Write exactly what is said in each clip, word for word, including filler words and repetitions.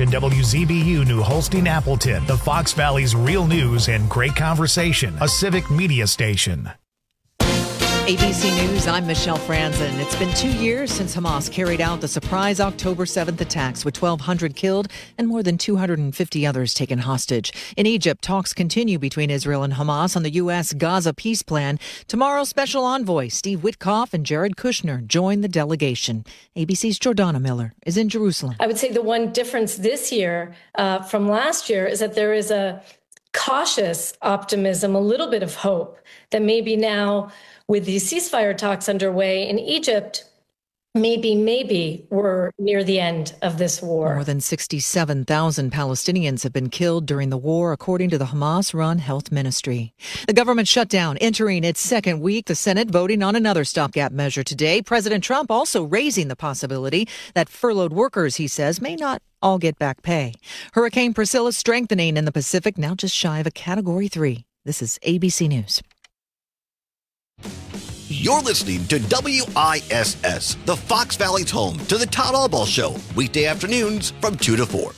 station W Z B U New Holstein Appleton, the Fox Valley's real news and great conversation, a civic media station. A B C News, I'm Michelle Franzen. It's been two years since Hamas carried out the surprise October seventh attacks with twelve hundred killed and more than two hundred fifty others taken hostage. In Egypt, talks continue between Israel and Hamas on the U S Gaza peace plan. Tomorrow, special envoy Steve Witkoff and Jared Kushner join the delegation. A B C's Jordana Miller is in Jerusalem. I would say the one difference this year uh, from last year is that there is a cautious optimism, a little bit of hope that maybe now, with these ceasefire talks underway in Egypt, maybe, maybe we're near the end of this war. More than sixty-seven thousand Palestinians have been killed during the war, according to the Hamas-run health ministry. The government shutdown entering its second week. The Senate voting on another stopgap measure today. President Trump also raising the possibility that furloughed workers, he says, may not all get back pay. Hurricane Priscilla strengthening in the Pacific, now just shy of a Category three. This is A B C News. You're listening to W I S S, the Fox Valley's home to the Todd Albaugh Show, weekday afternoons from two to four.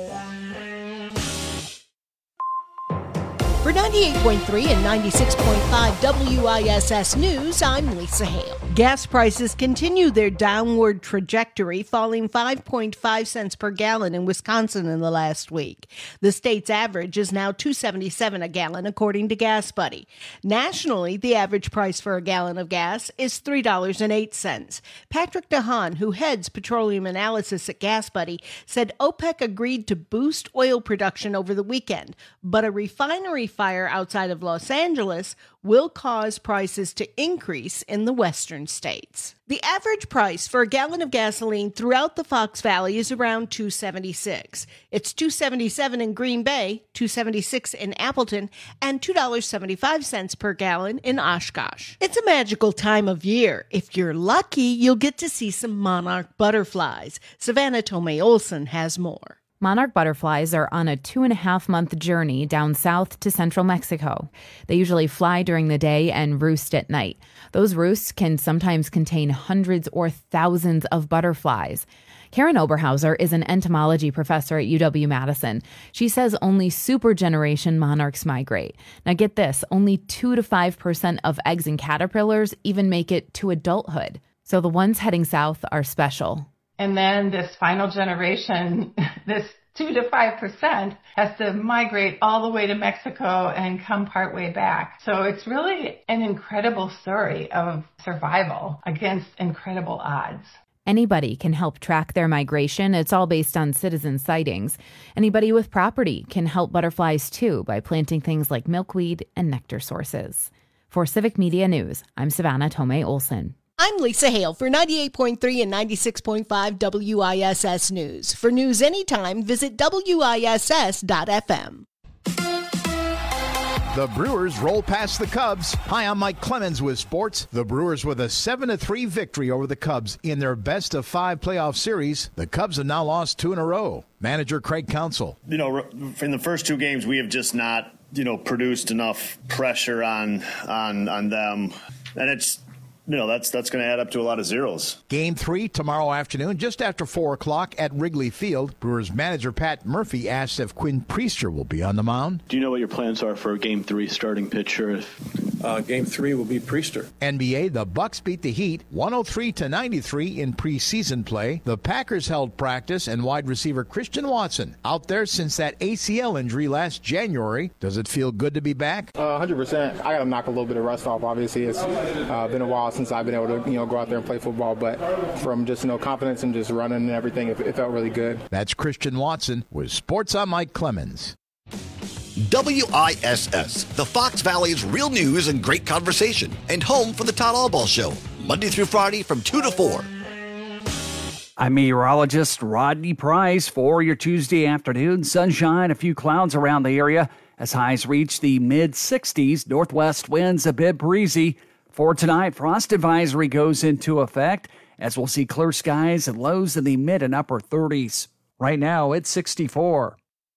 For ninety-eight point three and ninety-six point five W I S S News, I'm Lisa Hale. Gas prices continue their downward trajectory, falling five point five cents per gallon in Wisconsin in the last week. The state's average is now two dollars and seventy-seven cents a gallon, according to Gas Buddy. Nationally, the average price for a gallon of gas is three dollars and eight cents. Patrick DeHaan, who heads petroleum analysis at Gas Buddy, said OPEC agreed to boost oil production over the weekend, but a refinery fire outside of Los Angeles will cause prices to increase in the western states. The average price for a gallon of gasoline throughout the Fox Valley is around two dollars and seventy-six cents. It's two dollars and seventy-seven cents in Green Bay, two dollars and seventy-six cents in Appleton, and two dollars and seventy-five cents per gallon in Oshkosh. It's a magical time of year. If you're lucky, you'll get to see some monarch butterflies. Savannah Tomei Olson has more. Monarch butterflies are on a two and a half month journey down south to central Mexico. They usually fly during the day and roost at night. Those roosts can sometimes contain hundreds or thousands of butterflies. Karen Oberhauser is an entomology professor at U W-Madison. She says only supergeneration monarchs migrate. Now get this, only two to five percent of eggs and caterpillars even make it to adulthood. So the ones heading south are special. And then this final generation, this two to five percent, has to migrate all the way to Mexico and come partway back. So it's really an incredible story of survival against incredible odds. Anybody can help track their migration. It's all based on citizen sightings. Anybody with property can help butterflies too by planting things like milkweed and nectar sources. For Civic Media News, I'm Savannah Tomei Olson. I'm Lisa Hale for ninety-eight point three and ninety-six point five W I S S News. For news anytime, visit W I S S dot F M. The Brewers roll past the Cubs. Hi, I'm Mike Clemens with sports. The Brewers with a seven to three victory over the Cubs in their best of five playoff series. The Cubs have now lost two in a row. Manager Craig Counsell. You know, in the first two games, we have just not, you know, produced enough pressure on on on them. And it's, you know, that's that's going to add up to a lot of zeros. Game three tomorrow afternoon, just after four o'clock at Wrigley Field. Brewers manager Pat Murphy asked if Quinn Priester will be on the mound. Do you know what your plans are for game three starting pitcher? Uh, game three will be Priester. N B A, the Bucks beat the Heat one oh three to ninety-three in preseason play. The Packers held practice, and wide receiver Christian Watson out there since that A C L injury last January. Does it feel good to be back? Uh, one hundred percent. I got to knock a little bit of rust off. Obviously, it's uh, been a while since I've been able to, you know, go out there and play football. But from just, you know, confidence and just running and everything, it, it felt really good. That's Christian Watson with Sports on Mike Clemens. W I S S, the Fox Valley's real news and great conversation, and home for the Todd Albaugh Show, Monday through Friday from two to four. I'm meteorologist Rodney Price for your Tuesday afternoon. Sunshine, a few clouds around the area as highs reach the mid sixties. Northwest winds a bit breezy. For tonight, frost advisory goes into effect as we'll see clear skies and lows in the mid and upper thirties. Right now, it's sixty-four.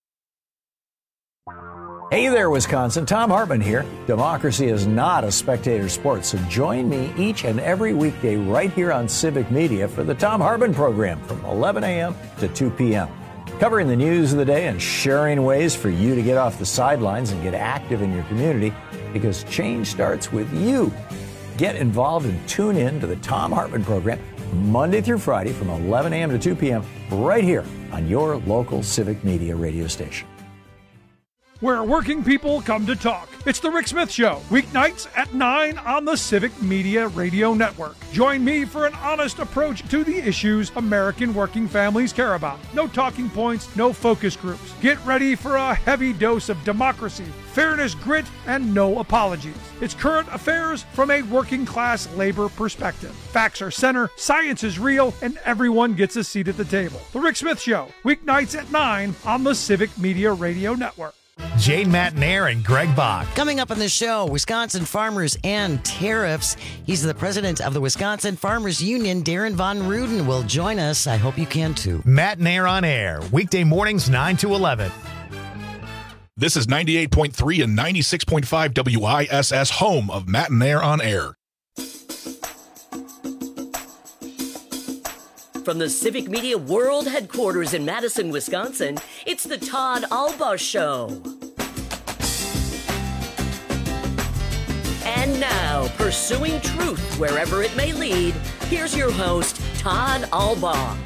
Hey there, Wisconsin. Tom Hartman here. Democracy is not a spectator sport, so join me each and every weekday right here on Civic Media for the Tom Hartman program from eleven a.m. to two p.m. covering the news of the day and sharing ways for you to get off the sidelines and get active in your community, because change starts with you. Get involved and tune in to the Thom Hartmann program Monday through Friday from eleven a.m. to two p.m. right here on your local Civic Media radio station. Where working people come to talk. It's the Rick Smith Show, weeknights at nine on the Civic Media Radio Network. Join me for an honest approach to the issues American working families care about. No talking points, no focus groups. Get ready for a heavy dose of democracy, fairness, grit, and no apologies. It's current affairs from a working class labor perspective. Facts are center, science is real, and everyone gets a seat at the table. The Rick Smith Show, weeknights at nine on the Civic Media Radio Network. Jane Matnair and Greg Bach. Coming up on the show, Wisconsin farmers and tariffs. He's the president of the Wisconsin Farmers Union. Darren Von Ruden will join us. I hope you can too. Matnair on air, weekday mornings nine to eleven. This is ninety-eight point three and ninety-six point five W I S S, home of Matnair on air. From the Civic Media World Headquarters in Madison, Wisconsin, it's the Todd Albaugh Show. And now, pursuing truth wherever it may lead, here's your host, Todd Albaugh.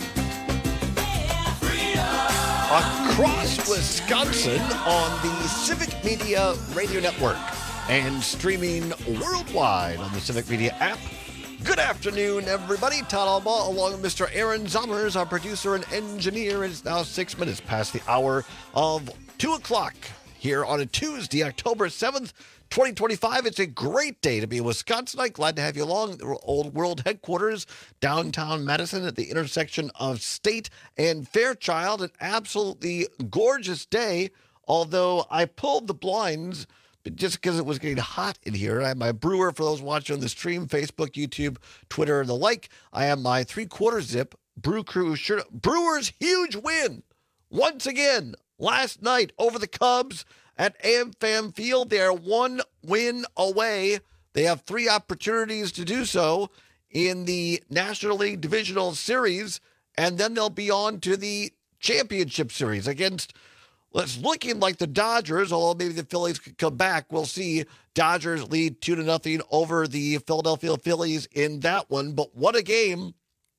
Across Wisconsin on the Civic Media Radio Network and streaming worldwide on the Civic Media app. Good afternoon, everybody. Todd Albaugh along with Mister Aaron Zummers, our producer and engineer. It's now six minutes past the hour of two o'clock here on a Tuesday, October seventh, twenty twenty-five. It's a great day to be a Wisconsinite. Glad to have you along. The Old World Headquarters, downtown Madison at the intersection of State and Fairchild. An absolutely gorgeous day, although I pulled the blinds just because it was getting hot in here. I have my brewer, for those watching on the stream, Facebook, YouTube, Twitter, and the like. I have my three-quarter zip Brew Crew shirt. Brewers' huge win once again last night over the Cubs at AmFam Field. They are one win away. They have three opportunities to do so in the National League Divisional Series, and then they'll be on to the Championship Series against, well, it's looking like the Dodgers, although maybe the Phillies could come back. We'll see. Dodgers lead two to nothing over the Philadelphia Phillies in that one. But what a game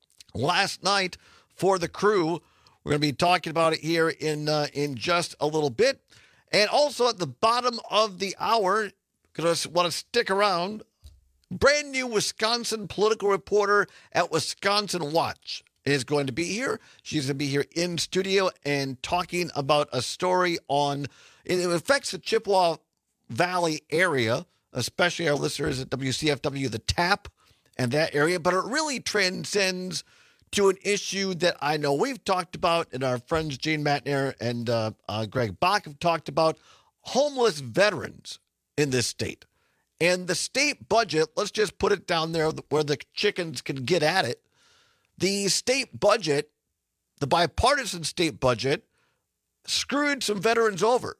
last night for the Crew. We're going to be talking about it here in uh, in just a little bit. And also at the bottom of the hour, going to want to stick around, brand new Wisconsin political reporter at Wisconsin Watch is going to be here. She's going to be here in studio and talking about a story on, it affects the Chippewa Valley area, especially our listeners at W C F W, the Tap, and that area, but it really transcends to an issue that I know we've talked about, and our friends Jane Matnair and uh, uh, Greg Bach have talked about, homeless veterans in this state. And the state budget, let's just put it down there where the chickens can get at it. The state budget, the bipartisan state budget, screwed some veterans over.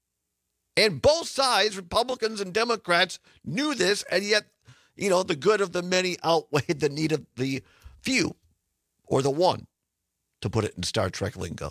And both sides, Republicans and Democrats, knew this, and yet, you know, the good of the many outweighed the need of the few, or the one, to put it in Star Trek lingo.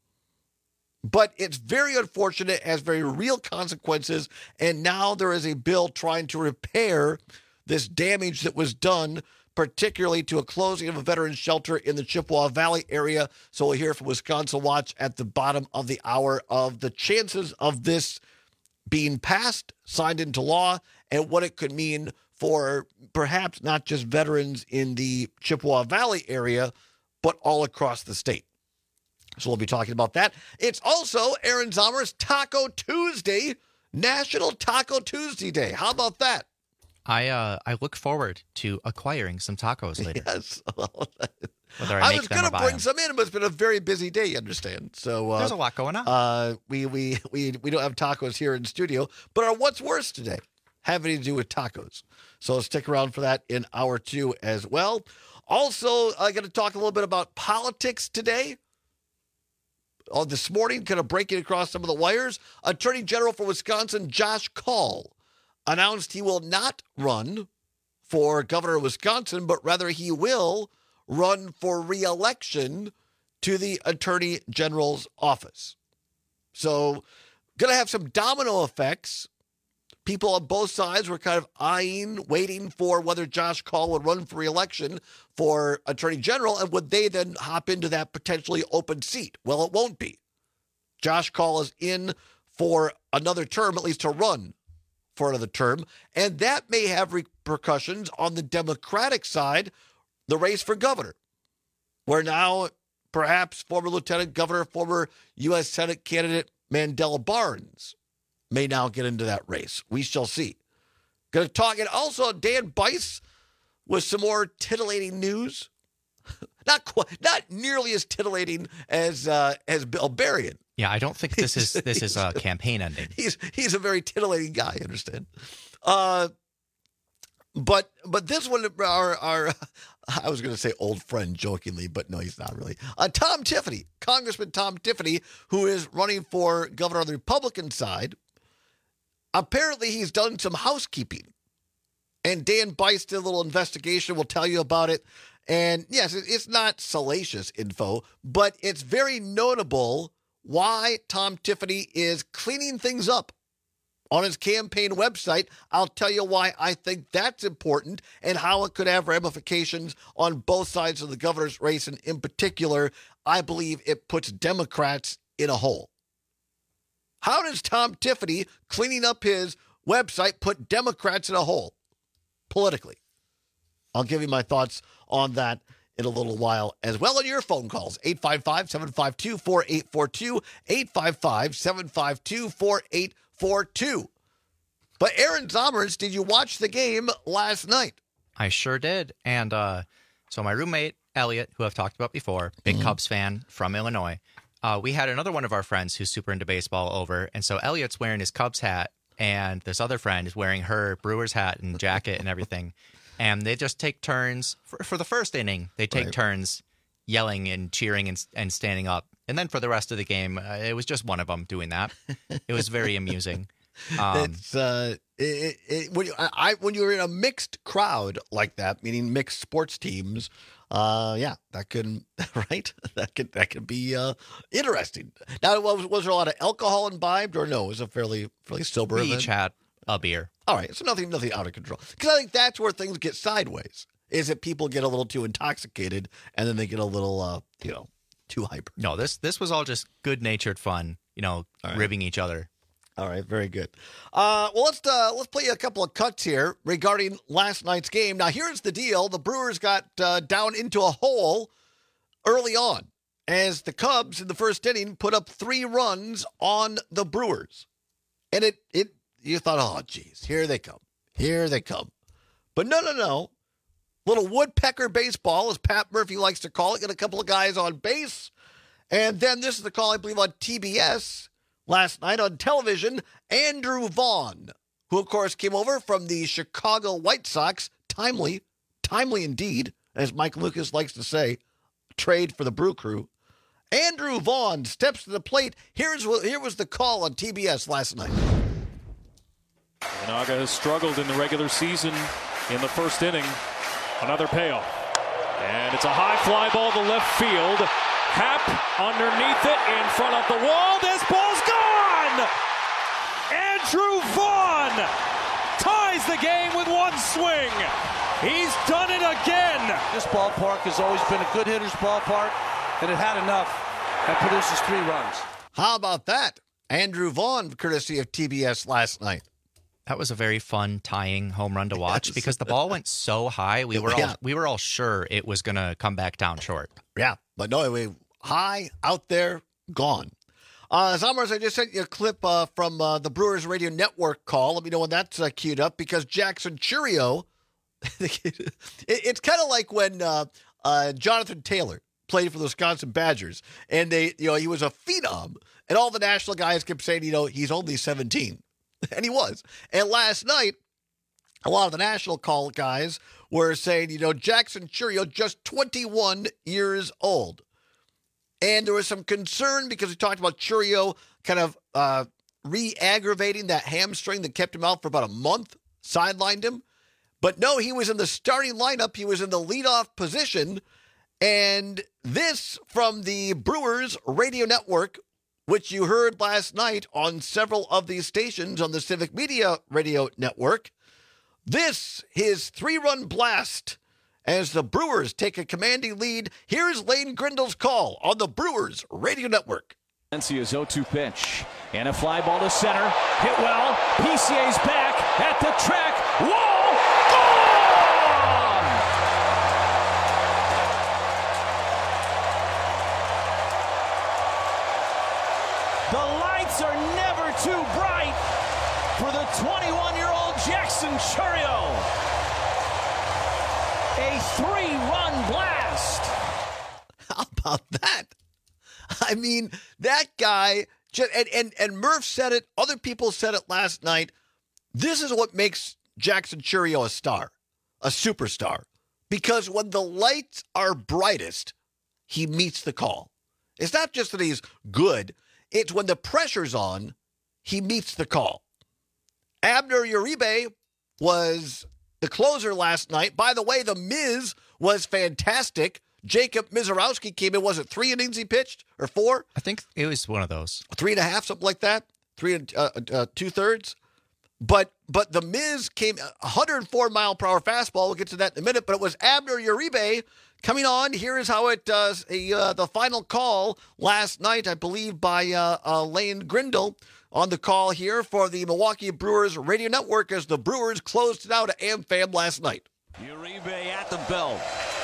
But it's very unfortunate, has very real consequences, and now there is a bill trying to repair this damage that was done, particularly to a closing of a veterans shelter in the Chippewa Valley area. So we'll hear from Wisconsin Watch at the bottom of the hour of the chances of this being passed, signed into law, and what it could mean for perhaps not just veterans in the Chippewa Valley area, but all across the state. So we'll be talking about that. It's also Aaron Zommer's Taco Tuesday, National Taco Tuesday Day. How about that? I uh, I look forward to acquiring some tacos later. Yes. Whether I, I make was them going or to buy bring them. some in, but it's been a very busy day, you understand. So uh, There's a lot going on. Uh, we, we, we, we don't have tacos here in studio, but our What's Worse today having to do with tacos. So stick around for that in hour two as well. Also, I'm going to talk a little bit about politics today. Oh, this morning, kind of breaking across some of the wires, Attorney General for Wisconsin, Josh Kaul, announced he will not run for governor of Wisconsin, but rather he will run for re-election to the Attorney General's office. So, going to have some domino effects. People on both sides were kind of eyeing, waiting for whether Josh Kaul would run for re-election for Attorney General, and would they then hop into that potentially open seat? Well, it won't be. Josh Kaul is in for another term, at least to run for another term, and that may have repercussions on the Democratic side, the race for governor, where now perhaps former Lieutenant Governor, former U S Senate candidate Mandela Barnes may now get into that race. We shall see. Going to talk, and also Dan Bice with some more titillating news. Not quite, not nearly as titillating as uh, as Bill Berrien. Yeah, I don't think this is this is a campaign ending. He's he's a very titillating guy, I understand. Uh, but but this one, our our I was going to say old friend jokingly, but no, he's not really. Uh, Tom Tiffany, Congressman Tom Tiffany, who is running for governor on the Republican side. Apparently, he's done some housekeeping, and Dan Bice did a little investigation. We'll tell you about it. And yes, it's not salacious info, but it's very notable why Tom Tiffany is cleaning things up on his campaign website. I'll tell you why I think that's important and how it could have ramifications on both sides of the governor's race. And in particular, I believe it puts Democrats in a hole. How does Tom Tiffany cleaning up his website put Democrats in a hole politically? I'll give you my thoughts on that in a little while as well. On your phone calls, eight five five, seven five two, four eight four two, eight five five, seven five two, four eight four two. But Aaron Zommers, did you watch the game last night? I sure did. And uh, so my roommate, Elliot, who I've talked about before, big mm-hmm. Cubs fan from Illinois, uh, we had another one of our friends who's super into baseball over. And so Elliot's wearing his Cubs hat, and this other friend is wearing her Brewers hat and jacket and everything. And they just take turns for, for the first inning. They take right. turns yelling and cheering and, and standing up. And then for the rest of the game, uh, it was just one of them doing that. It was very amusing. Um, it's uh, it, it, when you I when you're in a mixed crowd like that, meaning mixed sports teams, uh, yeah, that could right. That could that could be uh, interesting. Now, was was there a lot of alcohol imbibed, or no? It was a fairly fairly sober we event? each had a beer. All right, so nothing, nothing out of control. Because I think that's where things get sideways. Is that people get a little too intoxicated, and then they get a little, uh, you know, too hyper. No, this this was all just good-natured fun. You know, right. ribbing each other. All right, very good. Uh, well, let's uh, let's play a couple of cuts here regarding last night's game. Now, here's the deal: the Brewers got uh, down into a hole early on, as the Cubs in the first inning put up three runs on the Brewers, and it it. You thought, oh, geez, here they come. Here they come. But no, no, no. Little woodpecker baseball, as Pat Murphy likes to call it. Get a couple of guys on base. And then this is the call, I believe, on T B S last night on television. Andrew Vaughn, who, of course, came over from the Chicago White Sox. Timely, timely indeed, as Mike Lucas likes to say, trade for the Brew Crew. Andrew Vaughn steps to the plate. Here's what, here was the call on T B S last night. Naga has struggled in the regular season in the first inning. Another payoff. And it's a high fly ball to left field. Happ underneath it in front of the wall. This ball's gone! Andrew Vaughn ties the game with one swing. He's done it again. This ballpark has always been a good hitter's ballpark, and it had enough and produces three runs. How about that? Andrew Vaughn, courtesy of T B S last night. That was a very fun tying home run to watch because the ball went so high. We were yeah. all we were all sure it was going to come back down short. Yeah, but no, we high out there, gone. Uh, Zommers, I just sent you a clip uh, from uh, the Brewers Radio Network call. Let me know when that's uh, queued up because Jackson Chourio. it, it's kind of like when uh, uh, Jonathan Taylor played for the Wisconsin Badgers, and they, you know, he was a phenom, and all the national guys kept saying, you know, he's only seventeen. And he was. And last night, a lot of the national call guys were saying, you know, Jackson Chourio, just twenty-one years old. And there was some concern because we talked about Chourio kind of uh, re-aggravating that hamstring that kept him out for about a month, sidelined him. But no, he was in the starting lineup. He was in the leadoff position. And this from the Brewers radio network, which you heard last night on several of these stations on the Civic Media radio network. This, his three-run blast as the Brewers take a commanding lead. Here's Lane Grindle's call on the Brewers radio network. Valencia's oh two pitch and a fly ball to center. Hit well. P C A's back at the track. Wall. Gone! The lights are never too bright for the twenty-one-year-old Jackson Chourio. A three-run blast. How about that? I mean, that guy, and, and, and Murph said it, other people said it last night. This is what makes Jackson Chourio a star, a superstar. Because when the lights are brightest, he meets the call. It's not just that he's good. It's when the pressure's on, he meets the call. Abner Uribe was the closer last night. By the way, the Miz was fantastic. Jacob Mizorowski came in, was it three innings he pitched or four? I think it was one of those. Three and a half, something like that. Three and uh, uh, two thirds. But but the Miz came one oh four mile per hour fastball. We'll get to that in a minute. But it was Abner Uribe coming on. Here is how it does. A, uh, the final call last night, I believe, by uh, uh, Lane Grindle on the call here for the Milwaukee Brewers radio network as the Brewers closed it out at AmFam last night. Uribe at the belt.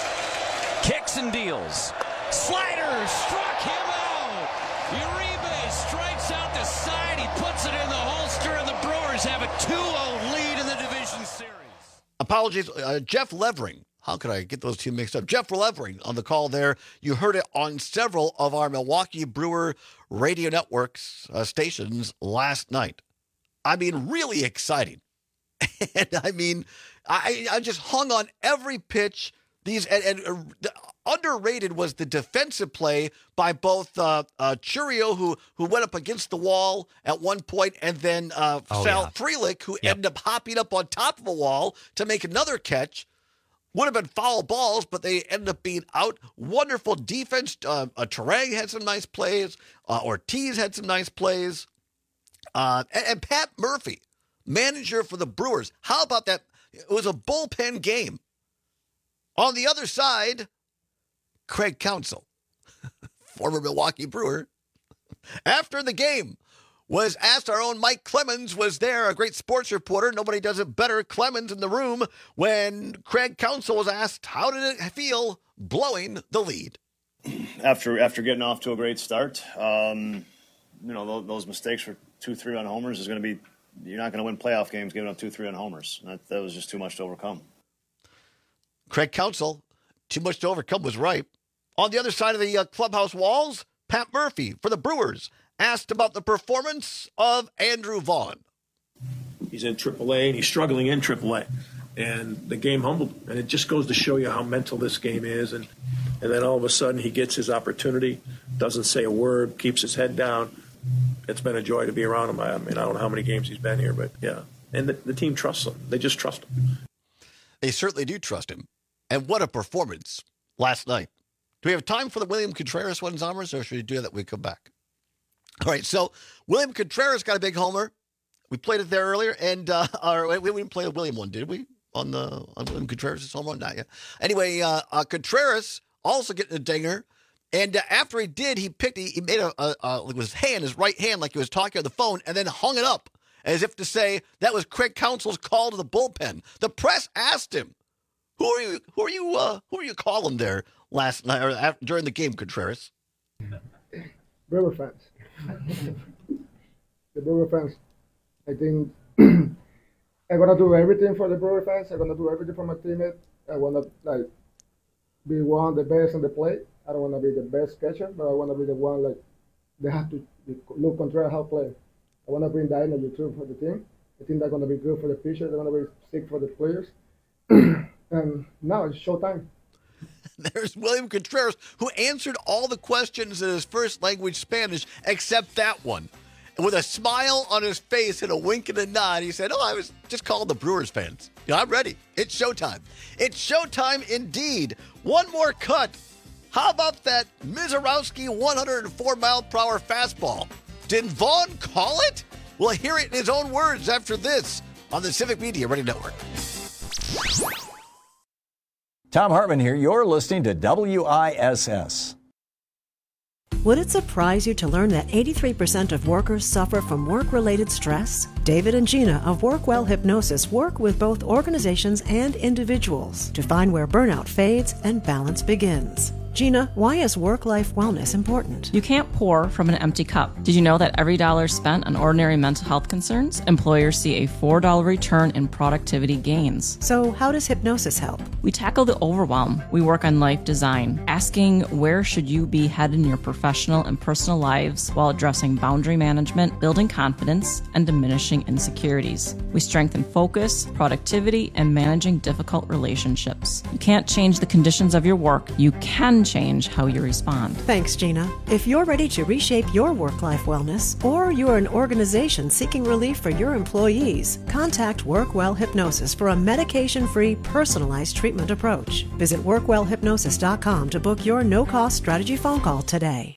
Kicks and deals. Slider struck him out. Uribe strikes out the side. He puts it in the holster, and the Brewers have a two oh lead in the division series. Apologies, uh, Jeff Levering. How could I get those two mixed up? Jeff Levering on the call there. You heard it on several of our Milwaukee Brewer radio networks uh, stations last night. I mean, really exciting. And I mean, I, I just hung on every pitch. These and, and uh, the, underrated was the defensive play by both uh, uh, Chourio, who who went up against the wall at one point, and then uh, oh, Sal yeah. Frelick, who Yep. ended up hopping up on top of a wall to make another catch. Would have been foul balls, but they ended up being out. Wonderful defense. Uh, uh, Terang had some nice plays. Uh, Ortiz had some nice plays. Uh, and, and Pat Murphy, manager for the Brewers. How about that? It was a bullpen game. On the other side, Craig Counsell, former Milwaukee Brewer, after the game, was asked. Our own Mike Clemens was there, a great sports reporter. Nobody does it better. Clemens in the room when Craig Counsell was asked, how did it feel blowing the lead? After after getting off to a great start, um, you know, those, those mistakes for two, three on homers is going to be, you're not going to win playoff games giving up two, three on homers. That, that was just too much to overcome. Craig Counsell, too much to overcome, was right. On the other side of the uh, clubhouse walls, Pat Murphy for the Brewers asked about the performance of Andrew Vaughn. He's in triple A, and he's struggling in triple A. And the game humbled him. And it just goes to show you how mental this game is. And, and then all of a sudden he gets his opportunity, doesn't say a word, keeps his head down. It's been a joy to be around him. I mean, I don't know how many games he's been here, but yeah. And the, the team trusts him. They just trust him. They certainly do trust him. And what a performance last night. Do we have time for the William Contreras ones, Zombers, or should we do that when we come back? All right, so William Contreras got a big homer. We played it there earlier, and uh, or we didn't play the William one, did we? On the on William Contreras' home run, not yet. Anyway, uh, uh, Contreras also getting a dinger, and uh, after he did, he picked, he, he made a, a, a with his hand, his right hand, like he was talking on the phone, and then hung it up as if to say that was Craig Counsell's call to the bullpen. The press asked him, "Who are you? Who are you? Uh, who are you calling there last night or after, during the game, Contreras?" Brewer fans. The Brewer fans. I think I'm gonna do everything for the Brewer fans. I'm gonna do everything for my teammate. I wanna like be one of the best on the plate. I don't wanna be the best catcher, but I wanna be the one like they have to look Contreras how to play. I wanna bring that energy too for the team. I think they're gonna be good for the pitcher. They're gonna be sick for the players. And now it's showtime. There's William Contreras, who answered all the questions in his first language, Spanish, except that one. And with a smile on his face and a wink and a nod, he said, oh, I was just calling the Brewers fans. Yeah, I'm ready. It's showtime. It's showtime indeed. One more cut How about that Mizorowski one oh four mile per hour fastball? Did Vaughn call it? We'll hear it in his own words after this on the Civic Media Radio Network. Tom Hartman here. You're listening to W I S S. Would it surprise you to learn that eighty-three percent of workers suffer from work-related stress? David and Gina of Workwell Hypnosis work with both organizations and individuals to find where burnout fades and balance begins. Gina, why is work-life wellness important? You can't pour from an empty cup. Did you know that every dollar spent on ordinary mental health concerns, employers see a four dollar return in productivity gains? So how does hypnosis help? We tackle the overwhelm. We work on life design, asking where should you be headed in your professional and personal lives while addressing boundary management, building confidence, and diminishing insecurities. We strengthen focus, productivity, and managing difficult relationships. You can't change the conditions of your work. You can change how you respond. Thanks, Gina. If you're ready to reshape your work-life wellness, or you're an organization seeking relief for your employees, contact Workwell Hypnosis for a medication-free, personalized treatment approach. Visit workwell hypnosis dot com to book your no-cost strategy phone call today.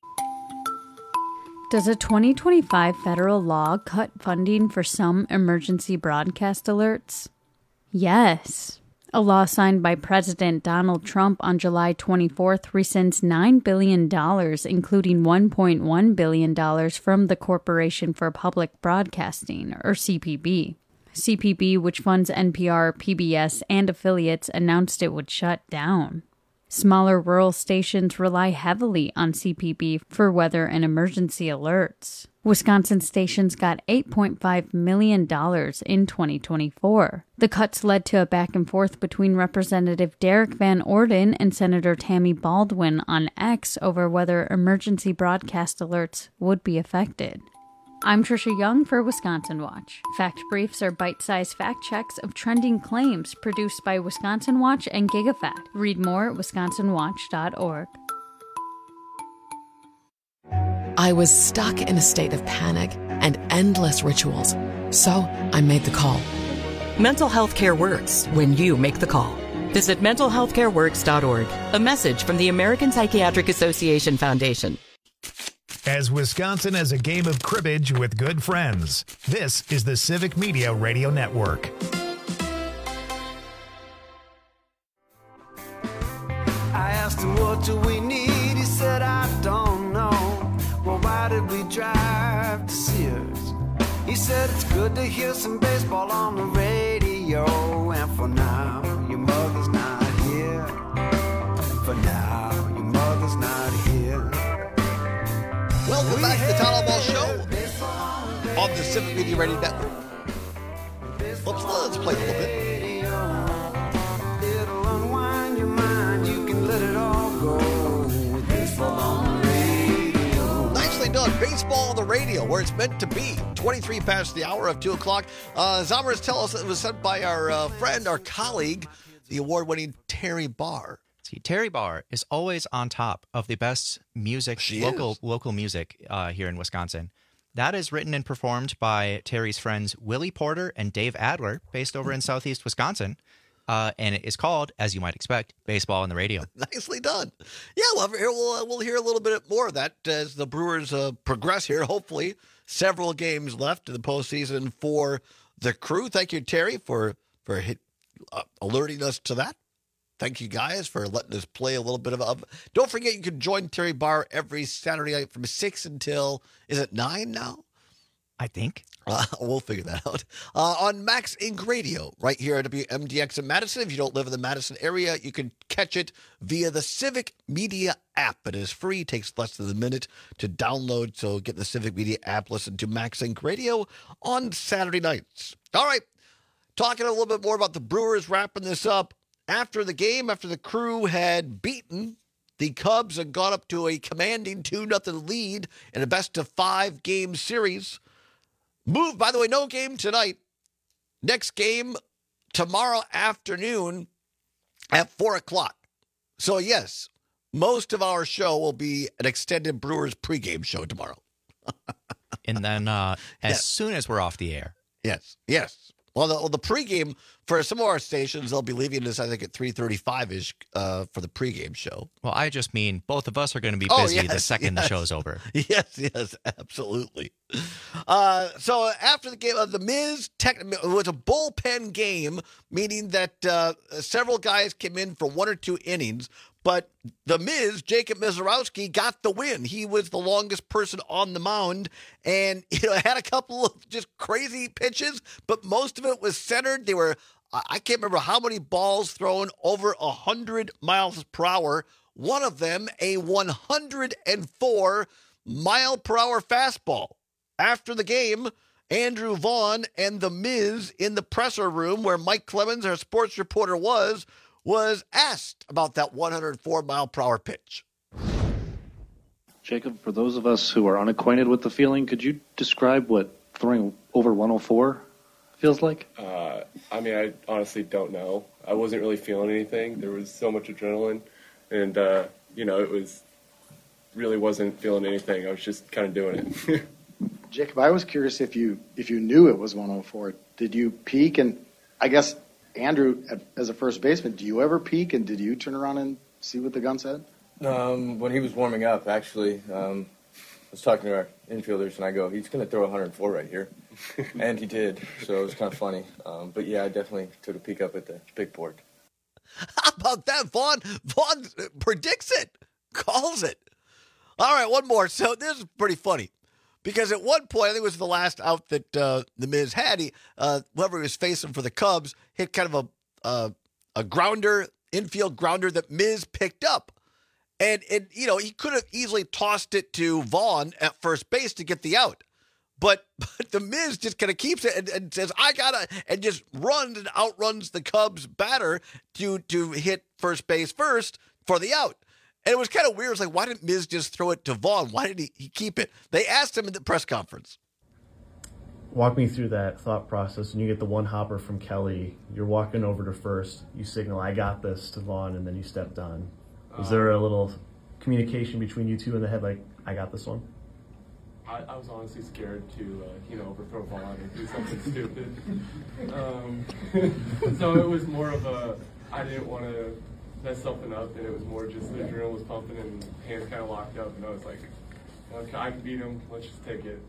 Does a twenty twenty-five federal law cut funding for some emergency broadcast alerts? Yes. A law signed by President Donald Trump on July twenty-fourth rescinds nine billion dollars, including one point one billion dollars from the Corporation for Public Broadcasting, or C P B. C P B, which funds N P R, P B S, and affiliates, announced it would shut down. Smaller rural stations rely heavily on C P B for weather and emergency alerts. Wisconsin stations got eight point five million dollars in twenty twenty-four. The cuts led to a back and forth between Representative Derek Van Orden and Senator Tammy Baldwin on X over whether emergency broadcast alerts would be affected. I'm Trisha Young for Wisconsin Watch. Fact briefs are bite-sized fact checks of trending claims produced by Wisconsin Watch and GigaFact. Read more at wisconsin watch dot org. I was stuck in a state of panic and endless rituals. So I made the call. Mental health care works when you make the call. Visit mental health care works dot org. A message from the American Psychiatric Association Foundation. As Wisconsin has a game of cribbage with good friends, this is the Civic Media Radio Network. I asked him, what do we need? He said, I don't know. Well, why did we drive to Sears? He said, it's good to hear some baseball on the radio. And for now, your mother's not here. For now, your mother's not here. Welcome back to the Town Hall Ball Show on the Civic Media Radio Network. Let's, let's play a little bit. It'll unwind your mind. You can let it all go with baseball on the radio. Nicely done. Baseball on the radio, where it's meant to be. twenty-three past the hour of two o'clock. Uh, Zamras tell us it was sent by our uh, friend, our colleague, the award-winning Terry Barr. See, Terry Barr is always on top of the best music, She local is. local music uh, here in Wisconsin. That is written and performed by Terry's friends Willie Porter and Dave Adler, based over in southeast Wisconsin. Uh, and it is called, as you might expect, Baseball on the Radio. Nicely done. Yeah, well, here we'll, uh, we'll hear a little bit more of that as the Brewers uh, progress here. Hopefully, several games left in the postseason for the Crew. Thank you, Terry, for, for hit, uh, alerting us to that. Thank you, guys, for letting us play a little bit of a... Don't forget, you can join Terry Barr every Saturday night from six until... Is it nine now? I think. Uh, we'll figure that out. Uh, on Max Inc Radio, right here at W M D X in Madison. If you don't live in the Madison area, you can catch it via the Civic Media app. It is free. It takes less than a minute to download. So get the Civic Media app. Listen to Max Inc Radio on Saturday nights. All right. Talking a little bit more about the Brewers, wrapping this up. After the game, after the Crew had beaten the Cubs and got up to a commanding two nothing lead in a best-of-five game series. Move, by the way, no game tonight. Next game tomorrow afternoon at four o'clock. So, yes, most of our show will be an extended Brewers pregame show tomorrow. And then uh, as Yes. soon as we're off the air. Yes, yes. Well, the, well, the pregame for some of our stations, they'll be leaving this, I think, at three thirty-five-ish uh, for the pregame show. Well, I just mean both of us are going to be Oh, busy yes, the second yes. the show's over. Yes, yes, absolutely. Uh, so after the game, uh, the Miz tech, it was a bullpen game, meaning that uh, several guys came in for one or two innings. But the Miz, Jacob Misiorowski, got the win. He was the longest person on the mound, and you know had a couple of just crazy pitches, but most of it was centered. They were, I can't remember how many balls thrown over one hundred miles per hour. One of them, a one hundred four mile per hour fastball. After the game, Andrew Vaughn and the Miz in the presser room where Mike Clemens, our sports reporter, was, was asked about that one hundred four mile per hour pitch. Jacob, for those of us who are unacquainted with the feeling, could you describe what throwing over one oh four feels like? Uh, I mean, I honestly don't know. I wasn't really feeling anything. There was so much adrenaline, and, uh, you know, it was really wasn't feeling anything. I was just kind of doing it. Jacob, I was curious if you if you knew it was one oh four. Did you peek? And I guess, Andrew, as a first baseman, do you ever peek, and did you turn around and see what the gun said? Um, when he was warming up, actually, um, I was talking to our infielders, and I go, he's going to throw one hundred four right here. And he did, so it was kind of funny. Um, but, yeah, I definitely took a peek up at the big board. How about that? Vaughn, Vaughn predicts it, calls it. All right, one more. So this is pretty funny. Because at one point, I think it was the last out that uh, the Miz had, he, uh, whoever he was facing for the Cubs hit kind of a uh, a grounder, infield grounder that Miz picked up. And, and, you know, he could have easily tossed it to Vaughn at first base to get the out. But, but the Miz just kind of keeps it and, and says, I got to, and just runs and outruns the Cubs batter to, to hit first base first for the out. And it was kind of weird. It was like, why didn't Miz just throw it to Vaughn? Why did he, he keep it? They asked him in the press conference. Walk me through that thought process. When you get the one hopper from Kelly, you're walking over to first, you signal, I got this to Vaughn, and then you stepped on. Was there a little communication between you two in the head, like, I got this one? I, I was honestly scared to, uh, you know, overthrow Vaughn and do something stupid. Um, so it was more of a, I didn't want to mess something up, and it was more just the adrenaline was pumping and hands kind of locked up, and I was like, okay, I can beat him, let's just take it.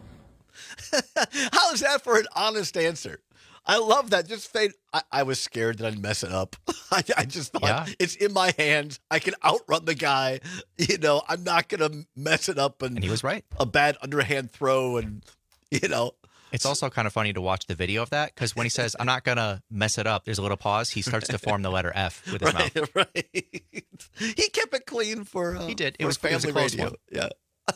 So, how is that for an honest answer? I love that. Just say, I, I was scared that I'd mess it up. I, I just thought yeah. It's in my hands. I can outrun the guy. You know, I'm not going to mess it up. And, and he was right. A bad underhand throw, and you know. It's also kind of funny to watch the video of that, because when he says, I'm not going to mess it up, there's a little pause. He starts to form the letter F with his right, mouth. Right. He kept it clean for uh, He did. It for was, family it was a close radio. one. Yeah.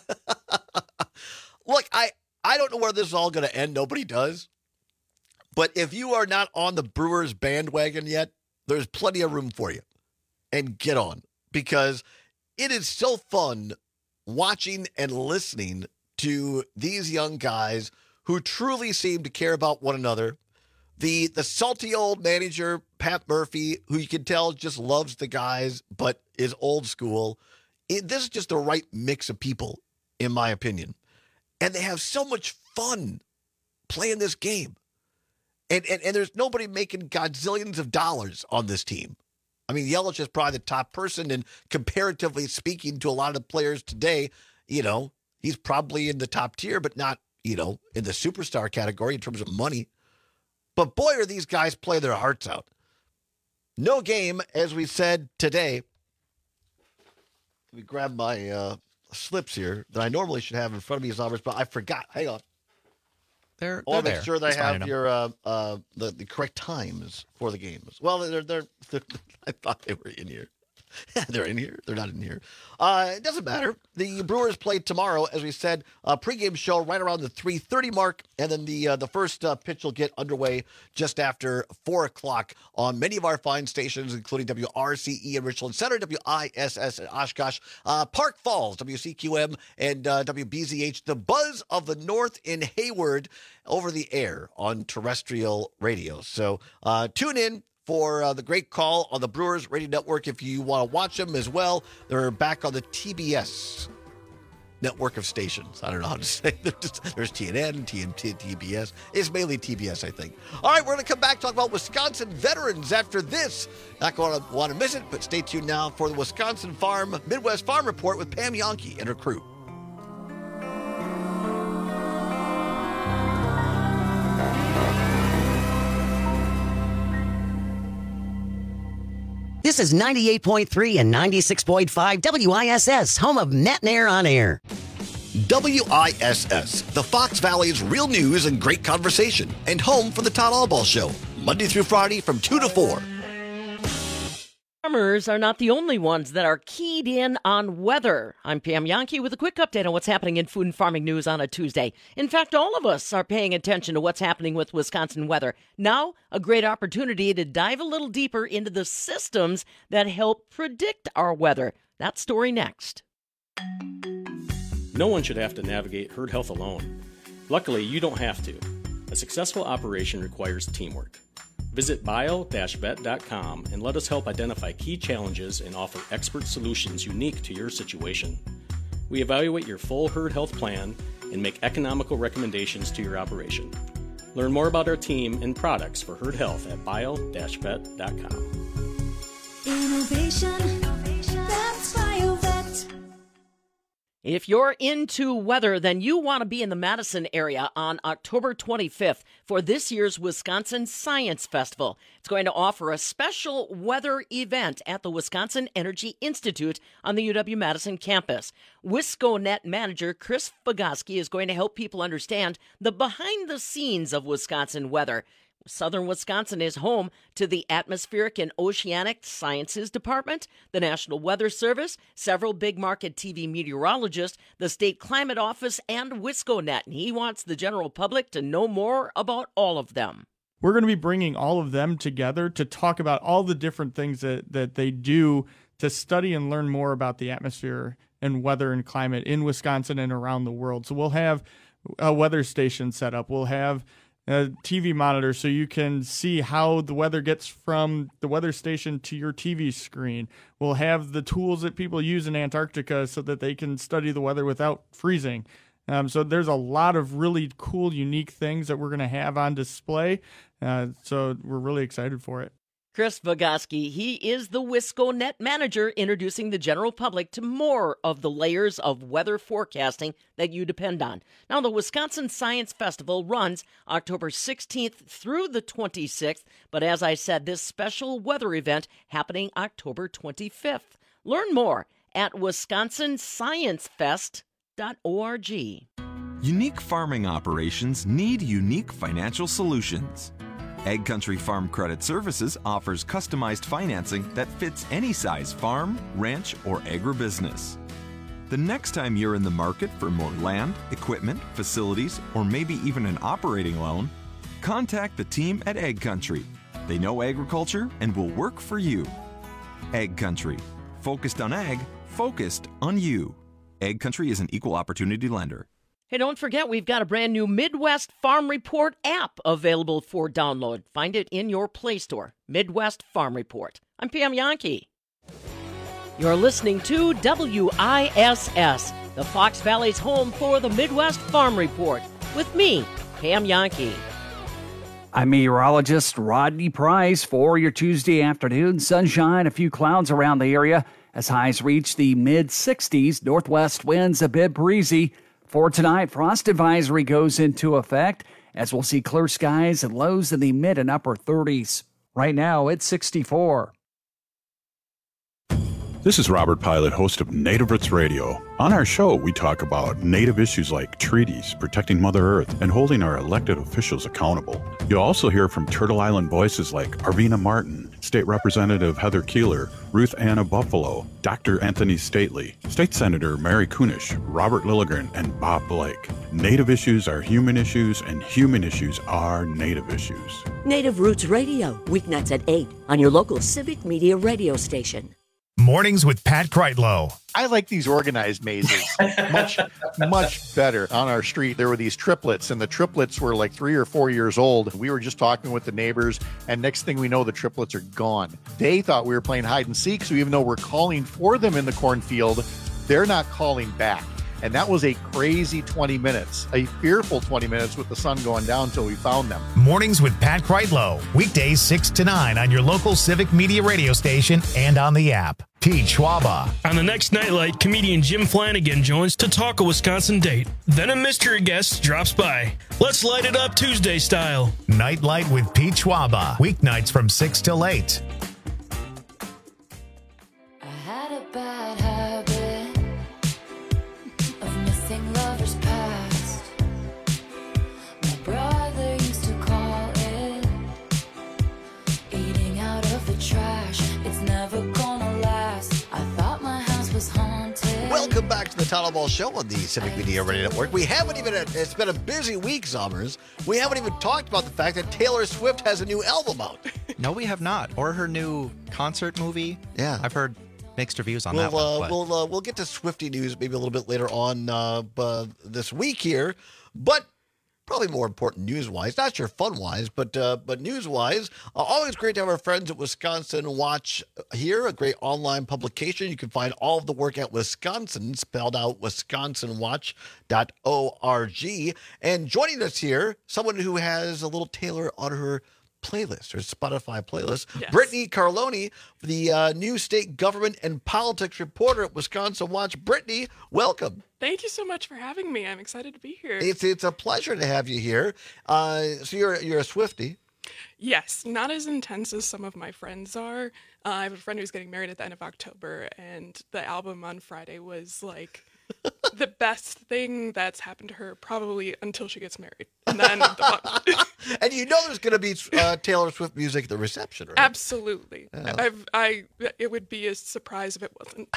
Look, I, I don't know where this is all going to end. Nobody does. But if you are not on the Brewers bandwagon yet, there's plenty of room for you. And get on. Because it is so fun watching and listening to these young guys who truly seem to care about one another. The the salty old manager, Pat Murphy, who you can tell just loves the guys, but is old school. It, this is just the right mix of people, in my opinion. And they have so much fun playing this game. And, and, and there's nobody making godzillions of dollars on this team. I mean, Yelich is probably the top person, and comparatively speaking to a lot of the players today, you know, he's probably in the top tier, but not, you know, in the superstar category in terms of money. But boy, are these guys playing their hearts out. No game, as we said today. Let me grab my uh, slips here that I normally should have in front of me as always, but I forgot. Hang on. They're, I want to they're make sure that That's I have your uh, uh, the, the correct times for the games. Well, they're, they're, they're I thought they were in here. They're in here. They're not in here. Uh, it doesn't matter. The Brewers play tomorrow, as we said. Uh, pregame show right around the three thirty mark, and then the uh, the first uh, pitch will get underway just after four o'clock on many of our fine stations, including W R C E in Richland Center, W I S S in Oshkosh, uh, Park Falls, W C Q M, and uh, W B Z H, the Buzz of the North in Hayward, over the air on terrestrial radio. So uh, tune in for uh, the great call on the Brewers Radio Network if you want to watch them as well. They're back on the T B S network of stations. I don't know how to say. There's, there's T N N, T N T, T B S. It's mainly T B S, I think. All right, we're going to come back, talk about Wisconsin veterans after this. Not going to want to miss it, but stay tuned now for the Wisconsin Farm Midwest Farm Report with Pam Jahnke and her crew. This is ninety-eight point three and ninety-six point five W I S S, home of Matt Nair on Air. W I S S, the Fox Valley's real news and great conversation, and home for the Todd Allball Show, Monday through Friday from two to four. Farmers are not the only ones that are keyed in on weather. I'm Pam Jahnke with a quick update on what's happening in food and farming news on a Tuesday. In fact, all of us are paying attention to what's happening with Wisconsin weather. Now, a great opportunity to dive a little deeper into the systems that help predict our weather. That story next. No one should have to navigate herd health alone. Luckily, you don't have to. A successful operation requires teamwork. Visit bio dash vet dot com and let us help identify key challenges and offer expert solutions unique to your situation. We evaluate your full herd health plan and make economical recommendations to your operation. Learn more about our team and products for herd health at bio dash vet dot com. Innovation, that's BioVet. If you're into weather, then you want to be in the Madison area on October twenty-fifth for this year's Wisconsin Science Festival. It's going to offer a special weather event at the Wisconsin Energy Institute on the U W-Madison campus. WiscoNet manager Chris Bogoski is going to help people understand the behind-the-scenes of Wisconsin weather. Southern Wisconsin is home to the Atmospheric and Oceanic Sciences Department, the National Weather Service, several big market T V meteorologists, the State Climate Office, and WiscoNet. And he wants the general public to know more about all of them. We're going to be bringing all of them together to talk about all the different things that, that they do to study and learn more about the atmosphere and weather and climate in Wisconsin and around the world. So we'll have a weather station set up. We'll have a T V monitor so you can see how the weather gets from the weather station to your T V screen. We'll have the tools that people use in Antarctica so that they can study the weather without freezing. Um, so there's a lot of really cool, unique things that we're going to have on display. Uh, so we're really excited for it. Chris Bogoski, he is the WiscoNet manager, introducing the general public to more of the layers of weather forecasting that you depend on. Now, the Wisconsin Science Festival runs October sixteenth through the twenty-sixth, but as I said, this special weather event happening October twenty-fifth. Learn more at wisconsin science fest dot org. Unique farming operations need unique financial solutions. Ag Country Farm Credit Services offers customized financing that fits any size farm, ranch, or agribusiness. The next time you're in the market for more land, equipment, facilities, or maybe even an operating loan, contact the team at Ag Country. They know agriculture and will work for you. Ag Country. Focused on ag, focused on you. Ag Country is an equal opportunity lender. Hey, don't forget, we've got a brand new Midwest Farm Report app available for download. Find it in your Play Store. Midwest Farm Report. I'm Pam Jahnke. You're listening to W I S S, the Fox Valley's home for the Midwest Farm Report, with me, Pam Jahnke. I'm meteorologist Rodney Price for your Tuesday afternoon. Sunshine, a few clouds around the area as highs reach the mid sixties. Northwest winds a bit breezy. For tonight, frost advisory goes into effect as we'll see clear skies and lows in the mid and upper thirties. Right now, it's sixty-four. This is Robert Pilot, host of Native Roots Radio. On our show, we talk about Native issues like treaties, protecting Mother Earth, and holding our elected officials accountable. You'll also hear from Turtle Island voices like Arvina Martin, State Representative Heather Keeler, Ruth Anna Buffalo, Doctor Anthony Stately, State Senator Mary Kunish, Robert Lilligren, and Bob Blake. Native issues are human issues, and human issues are Native issues. Native Roots Radio, weeknights at eight on your local Civic Media radio station. Mornings with Pat Kreitlow. I like these organized mazes much, much better. On our street, there were these triplets, and the triplets were like three or four years old. We were just talking with the neighbors, and next thing we know, the triplets are gone. They thought we were playing hide and seek, so even though we're calling for them in the cornfield, they're not calling back. And that was a crazy twenty minutes, a fearful twenty minutes with the sun going down until we found them. Mornings with Pat Kreitlow. Weekdays six to nine on your local Civic Media radio station and on the app. Pete Schwaba. On the next Nightlight, comedian Jim Flanagan joins to talk a Wisconsin date. Then a mystery guest drops by. Let's light it up Tuesday style. Nightlight with Pete Schwaba. Weeknights from six till eight. I had a bad habit of missing lovers past. My brother used to call it eating out of the trash. It's never gonna last. I thought my house was haunted. Welcome back to the Town Ball Show on the Civic Media Radio Network. We haven't even, it's been a busy week, Summers. We haven't even talked about the fact that Taylor Swift has a new album out. No, we have not. Or her new concert movie. Yeah. I've heard mixed reviews on we'll, that one. Uh, but- we'll, uh, we'll get to Swiftie news maybe a little bit later on uh, uh, this week here. But probably more important news-wise, not sure fun-wise, but uh, but news-wise, uh, always great to have our friends at Wisconsin Watch here, a great online publication. You can find all of the work at Wisconsin, spelled out wisconsin watch dot org. And joining us here, someone who has a little Taylor on her playlist, or Spotify playlist, Yes. Brittany Carloni, the uh, new state government and politics reporter at Wisconsin Watch. Brittany, welcome. Thank you so much for having me. I'm excited to be here. It's it's a pleasure to have you here. Uh, so you're you're a Swiftie. Yes, not as intense as some of my friends are. Uh, I have a friend who's getting married at the end of October, and the album on Friday was like the best thing that's happened to her probably until she gets married. And then And you know there's going to be uh, Taylor Swift music at the reception, right? absolutely, Yeah. I've I it would be a surprise if it wasn't.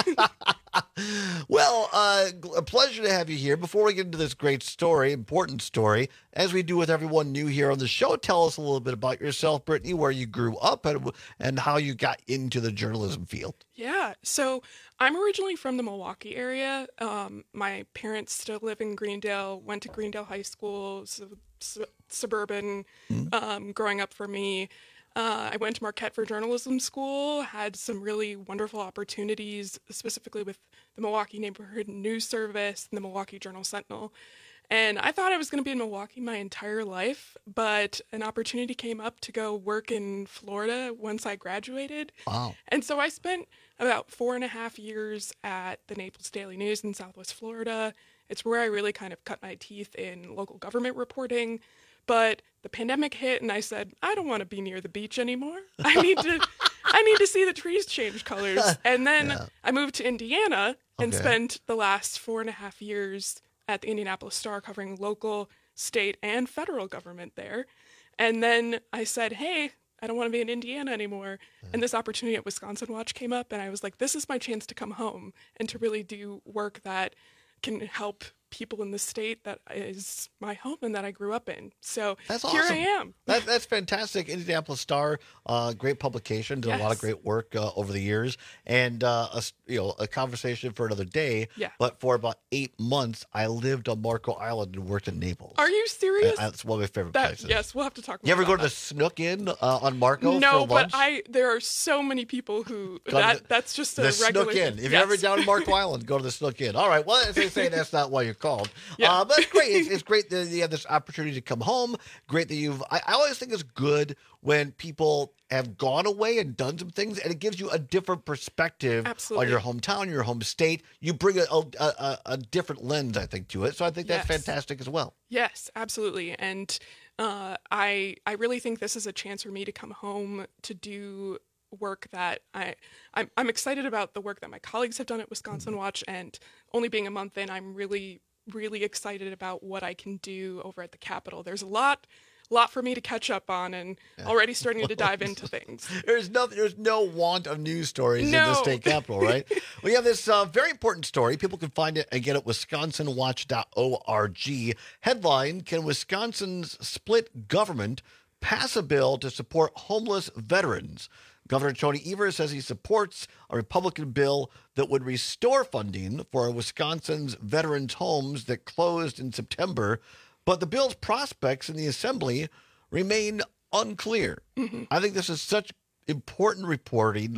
Well, uh, a pleasure to have you here. Before we get into this great story, important story, as we do with everyone new here on the show, tell us a little bit about yourself, Brittany, where you grew up and, and how you got into the journalism field. Yeah, so I'm originally from the Milwaukee area. Um, my parents still live in Greendale, went to Greendale High School, so, su- suburban um, growing up for me. Uh, I went to Marquette for journalism school, had some really wonderful opportunities, specifically with the Milwaukee Neighborhood News Service and the Milwaukee Journal-Sentinel. And I thought I was going to be in Milwaukee my entire life, but an opportunity came up to go work in Florida once I graduated. Wow. And so I spent about four and a half years at the Naples Daily News in Southwest Florida. It's where I really kind of cut my teeth in local government reporting. But the pandemic hit, and I said, I don't want to be near the beach anymore. I need to, I need to see the trees change colors. And then Yeah. I moved to Indiana and Okay. spent the last four and a half years at the Indianapolis Star covering local, state, and federal government there. And then I said, hey, I don't want to be in Indiana anymore. And this opportunity at Wisconsin Watch came up, and I was like, this is my chance to come home and to really do work that can help people in the state that is my home and that I grew up in. So That's here awesome. I am. That, that's fantastic. Indianapolis Star, uh, great publication, did a lot of Yes. great work uh, over the years, and uh, a, s- you know a conversation for another day. Yeah. But for about eight months, I lived on Marco Island and worked in Naples. Are you serious? Uh, That's one of my favorite That, places. yes, we'll have to talk more You ever go about to the Snook Inn uh, on Marco No, for but lunch? I there are so many people who Go to that the- that's just a the regular Snook Inn. If Yes. you're ever down in Marco Island, go to the Snook Inn. All right. Well, as they say, that's not why you're called. Yeah. Uh, but it's great. It's, it's great that you have this opportunity to come home. Great that you've. I, I always think it's good when people have gone away and done some things, and it gives you a different perspective Absolutely. on your hometown, your home state. You bring a, a, a, a different lens, I think, to it. So I think that's Yes. fantastic as well. Yes, absolutely. And uh, I I really think this is a chance for me to come home to do work that I I'm, I'm excited about the work that my colleagues have done at Wisconsin Watch, and only being a month in, I'm really really excited about what I can do over at the Capitol. There's a lot lot for me to catch up on, and already starting to dive into things. There's no, there's no want of news stories in the No. state capitol, right? We have this uh, very important story. People can find it again at wisconsin watch dot org. Headline: Can Wisconsin's split government pass a bill to support homeless veterans? Governor Tony Evers says he supports a Republican bill that would restore funding for Wisconsin's veterans' homes that closed in September, but the bill's prospects in the Assembly remain unclear. Mm-hmm. I think this is such important reporting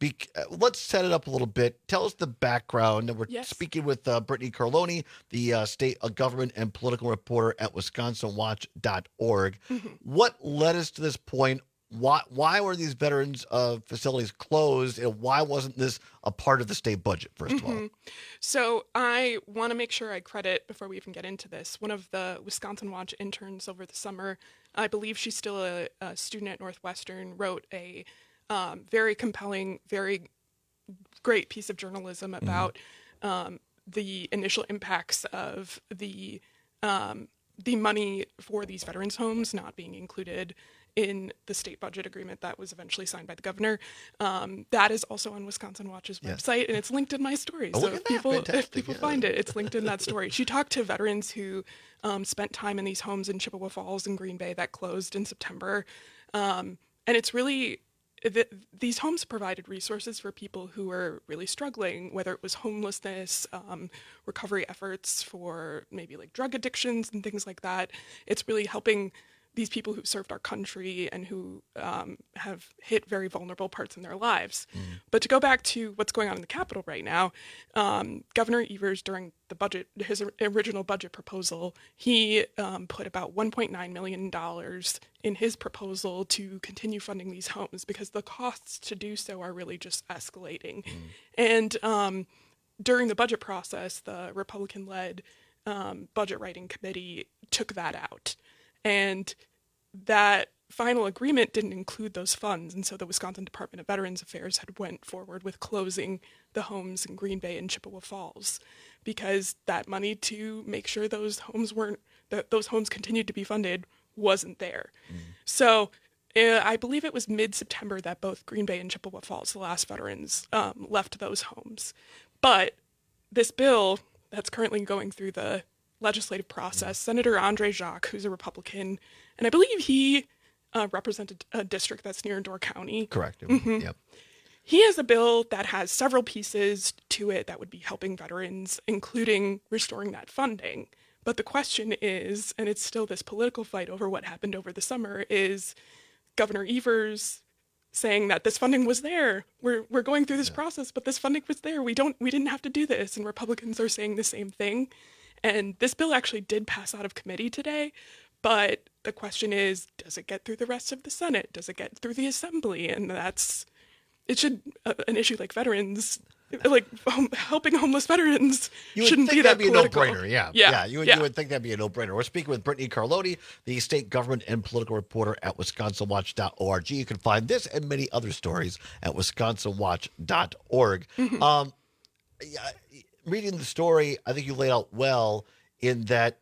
Be- uh, let's set it up a little bit. Tell us the background. We're Yes. speaking with uh, Brittany Carloni, the uh, state uh, government and political reporter at Wisconsin Watch dot org. Mm-hmm. What led us to this point? Why, why were these veterans uh, facilities closed, and why wasn't this a part of the state budget, first of all? Mhm. So I want to make sure I credit, before we even get into this, one of the Wisconsin Watch interns over the summer. I believe she's still a, a student at Northwestern, wrote a um, very compelling, very great piece of journalism about um, the initial impacts of the um, the money for these veterans' homes not being included in the state budget agreement that was eventually signed by the governor. Um, that is also on Wisconsin Watch's Yes. website, and it's linked in my story. Oh, so look if at that. people, if Fantastic. people Yeah. find it, it's linked in that story. She talked to veterans who um, spent time in these homes in Chippewa Falls and Green Bay that closed in September. Um, and it's really, th- these homes provided resources for people who were really struggling, whether it was homelessness, um, recovery efforts for maybe like drug addictions and things like that. It's really helping these people who served our country and who um, have hit very vulnerable parts in their lives. But to go back to what's going on in the Capitol right now, um, Governor Evers, during the budget, his original budget proposal, he um, put about one point nine million dollars in his proposal to continue funding these homes because the costs to do so are really just escalating. And um, during the budget process, the Republican-led um, budget writing committee took that out. And that final agreement didn't include those funds, and so the Wisconsin Department of Veterans Affairs had went forward with closing the homes in Green Bay and Chippewa Falls because that money to make sure those homes weren't that those homes continued to be funded wasn't there. So uh, I believe it was mid-September that both Green Bay and Chippewa Falls, the last veterans, um, left those homes. But this bill that's currently going through the legislative process, Senator Andre Jacques, who's a Republican, and I believe he uh, represented a district that's near Door County. Correct. Mhm. Yep. He has a bill that has several pieces to it that would be helping veterans, including restoring that funding. But the question is, and it's still this political fight over what happened over the summer, is Governor Evers saying that this funding was there. We're we're going through this process, but this funding was there. We don't we didn't have to do this. And Republicans are saying the same thing. And this bill actually did pass out of committee today, but the question is, does it get through the rest of the Senate? Does it get through the Assembly? And that's, it should, uh, an issue like veterans, like hom- helping homeless veterans You would shouldn't think be that that'd be political. a no-brainer, yeah. Yeah, Yeah, you would, yeah. you would think that'd be a no-brainer. We're speaking with Brittany Carloni, the state government and political reporter at Wisconsin Watch dot org. You can find this and many other stories at Wisconsin Watch dot org. Mhm. Um, yeah, reading the story, I think you laid out well in that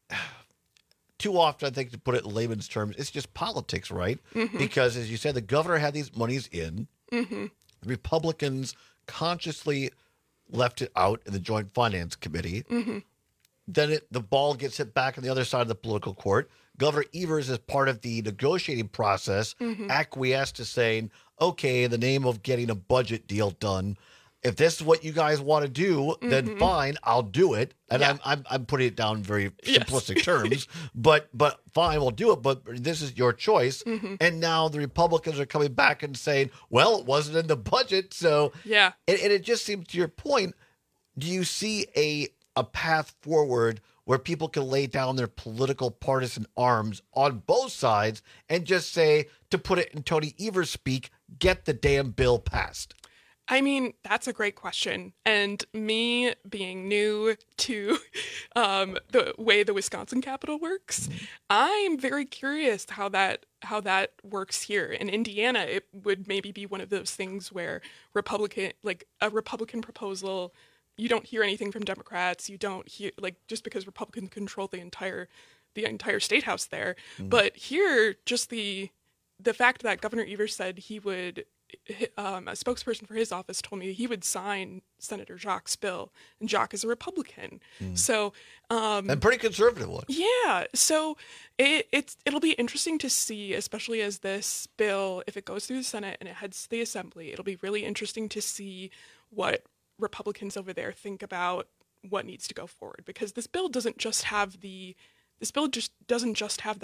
too often, I think, to put it in layman's terms, it's just politics, right? Mhm. Because, as you said, the governor had these monies in. Mm-hmm. Republicans consciously left it out in the Joint Finance Committee. Mm-hmm. Then it, the ball gets hit back on the other side of the political court. Governor Evers, as part of the negotiating process, Mhm. acquiesced to saying, okay, in the name of getting a budget deal done, if this is what you guys want to do, then Mhm. fine, I'll do it. And Yeah. I'm, I'm I'm putting it down in very Yes. simplistic terms, but but fine, we'll do it. But this is your choice. Mhm. And now the Republicans are coming back and saying, well, it wasn't in the budget, so Yeah. and, and it just seems, to your point, do you see a a path forward where people can lay down their political partisan arms on both sides and just say, to put it in Tony Evers speak, get the damn bill passed? I mean, that's a great question. And me being new to um, the way the Wisconsin Capitol works, I'm very curious how that how that works here. In Indiana, it would maybe be one of those things where Republican, like a Republican proposal, you don't hear anything from Democrats. You don't hear, like, just because Republicans control the entire the entire state house there. Mhm. But here, just the the fact that Governor Evers said he would. Um, a spokesperson for his office told me he would sign Senator Jacques' bill, and Jacques is a Republican. Mm. So, um, And pretty conservative one. yeah. So it, it's it'll be interesting to see, especially as this bill, if it goes through the Senate and it heads to the Assembly, it'll be really interesting to see what Republicans over there think about what needs to go forward, because this bill doesn't just have the this bill just doesn't just have the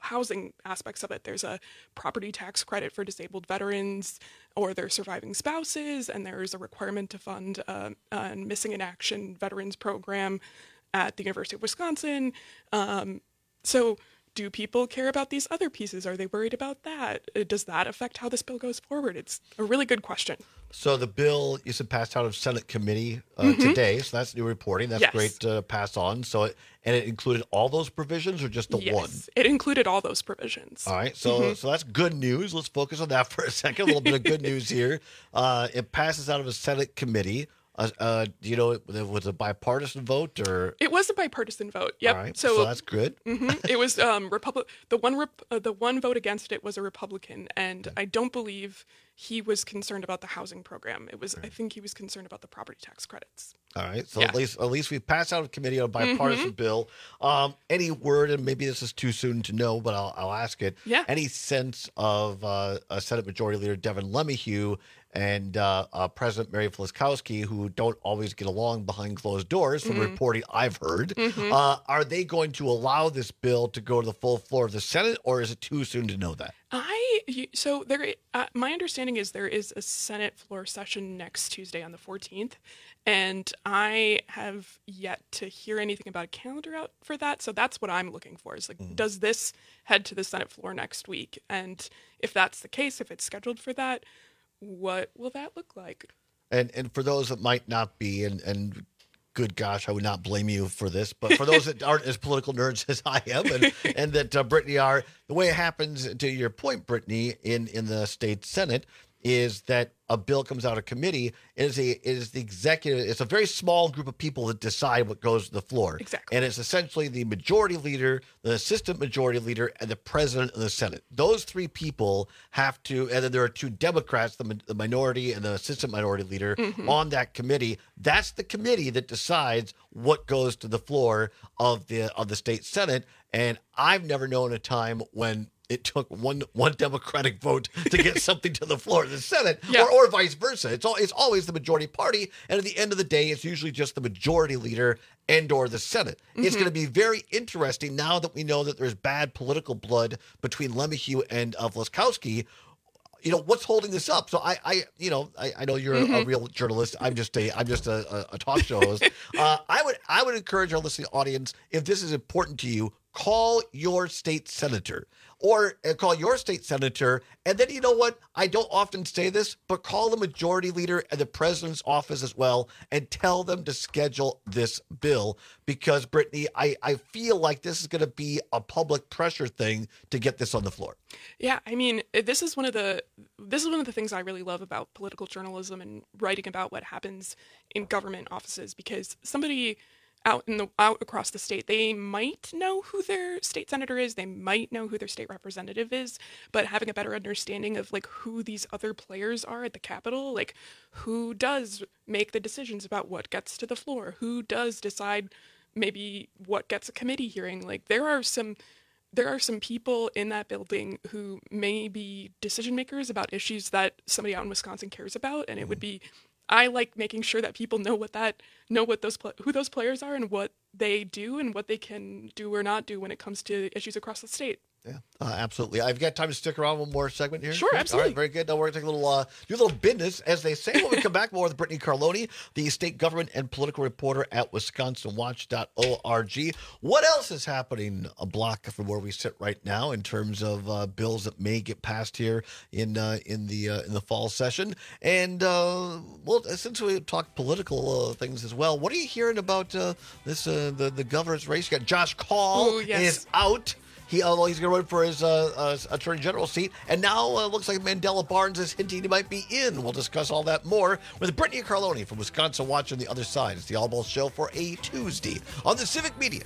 housing aspects of it. There's a property tax credit for disabled veterans or their surviving spouses, and there's a requirement to fund uh, a missing in action veterans program at the University of Wisconsin. Um, so do people care about these other pieces? Are they worried about that? Does that affect how this bill goes forward? It's a really good question. So the bill is passed out of Senate committee uh, Mhm. today. So that's new reporting. That's Yes. great to pass on. So it, and it included all those provisions or just the yes, one? it included all those provisions. All right, so Mhm. so that's good news. Let's focus on that for a second. A little bit of good news here. Uh, it passes out of a Senate committee. Uh, uh, do you know, it was a bipartisan vote or? It was a bipartisan vote. Yep. All right, so, so that's good. hmm It was um, Republic. The one rep- uh, the one vote against it was a Republican, and I don't believe he was concerned about the housing program. It was. I think he was concerned about the property tax credits. All right, so Yeah. at least at least we passed out of committee on a bipartisan Mhm. bill. Um, any word, and maybe this is too soon to know, but I'll, I'll ask it. Yeah. Any sense of uh, uh, Senate Majority Leader Devin LeMahieu and uh, uh, President Mary Fliskowski, who don't always get along behind closed doors, from Mhm. reporting I've heard, Mhm. uh, are they going to allow this bill to go to the full floor of the Senate, or is it too soon to know that? I you- so there. Uh, my understanding is there is a Senate floor session next Tuesday on the fourteenth, and I have yet to hear anything about a calendar out for that. So that's what I'm looking for. Is like, Mm. does this head to the Senate floor next week? And if that's the case, if it's scheduled for that, what will that look like? And and for those that might not be, and and good gosh, I would not blame you for this, but for those that aren't as political nerds as I am, and and that uh, Brittany are, the way it happens, to your point, Brittany, in in the state Senate, is that a bill comes out of committee. It is a it is the executive. It's a very small group of people that decide what goes to the floor. Exactly. And it's essentially the majority leader, the assistant majority leader, and the president of the Senate. Those three people have to, and then there are two Democrats, the, mi- the minority and the assistant minority leader, Mhm. on that committee. That's the committee that decides what goes to the floor of the of the state Senate. And I've never known a time when it took one one Democratic vote to get something to the floor of the Senate, Yeah. or, or vice versa. It's all it's always the majority party, and at the end of the day, it's usually just the majority leader and or the Senate. It's Mhm. going to be very interesting now that we know that there's bad political blood between LeMahieu and uh, Vliskowski. You know, what's holding this up? So I, I you know, I, I know you're a, a Mhm. real journalist. I'm just a, I'm just a, a, a talk show host. uh, I would, I would encourage our listening audience, if this is important to you, call your state senator or uh, call your state senator. And then, you know what? I don't often say this, but call the majority leader and the president's office as well and tell them to schedule this bill, because Brittany, I, I feel like this is going to be a public pressure thing to get this on the floor. Yeah, I mean, this is one of the this is one of the things I really love about political journalism and writing about what happens in government offices, because somebody out in the out across the state, they might know who their state senator is, they might know who their state representative is, but having a better understanding of like who these other players are at the Capitol, like who does make the decisions about what gets to the floor, who does decide maybe what gets a committee hearing, like there are some there are some people in that building who may be decision makers about issues that somebody out in Wisconsin cares about, and it would be I like making sure that people know what that know what those pl- who those players are and what they do and what they can do or not do when it comes to issues across the state. Yeah, uh, absolutely. I've got time to stick around one more segment here. Sure, All absolutely. right, very good. Now we're going to take a little, uh, do a little business, as they say. When we come back, more with Brittany Carloni, the state government and political reporter at Wisconsin Watch dot org. What else is happening a block from where we sit right now in terms of uh, bills that may get passed here in uh, in the uh, in the fall session? And uh, well, since we talk political uh, things as well, what are you hearing about uh, this uh, the the governor's race? You got Josh Kaul Ooh, yes. is out. He, although he's going to run for his uh, uh, attorney general seat, and now uh, looks like Mandela Barnes is hinting he might be in. We'll discuss all that more with Brittany Carloni from Wisconsin Watch on the other side. It's the All Ball Show for a Tuesday on the Civic Media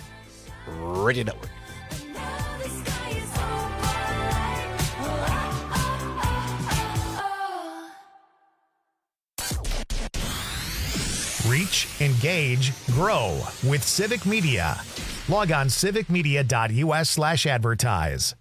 Radio Network. Reach, engage, grow with Civic Media. Log on civicmedia.us slash advertise.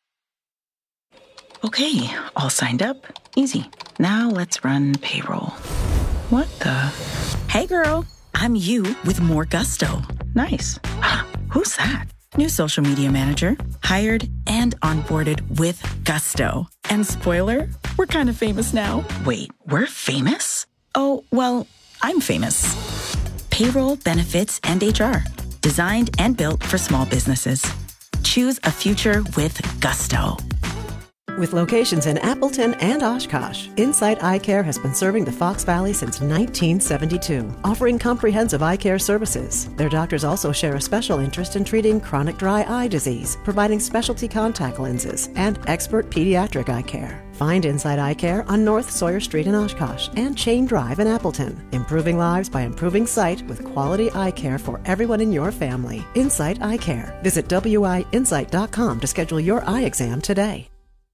Okay, all signed up. Easy. Now let's run payroll. What the? Hey girl, I'm you with more gusto. Nice. Who's that? New social media manager, hired and onboarded with gusto. And spoiler, we're kind of famous now. Wait, we're famous? Oh, well, I'm famous. Payroll, benefits, and H R. Designed and built for small businesses. Choose a future with gusto. With locations in Appleton and Oshkosh, Insight Eye Care has been serving the Fox Valley since nineteen seventy-two, offering comprehensive eye care services. Their doctors also share a special interest in treating chronic dry eye disease, providing specialty contact lenses, and expert pediatric eye care. Find Insight Eye Care on North Sawyer Street in Oshkosh and Chain Drive in Appleton. Improving lives by improving sight with quality eye care for everyone in your family. Insight Eye Care. Visit W I insight dot com to schedule your eye exam today.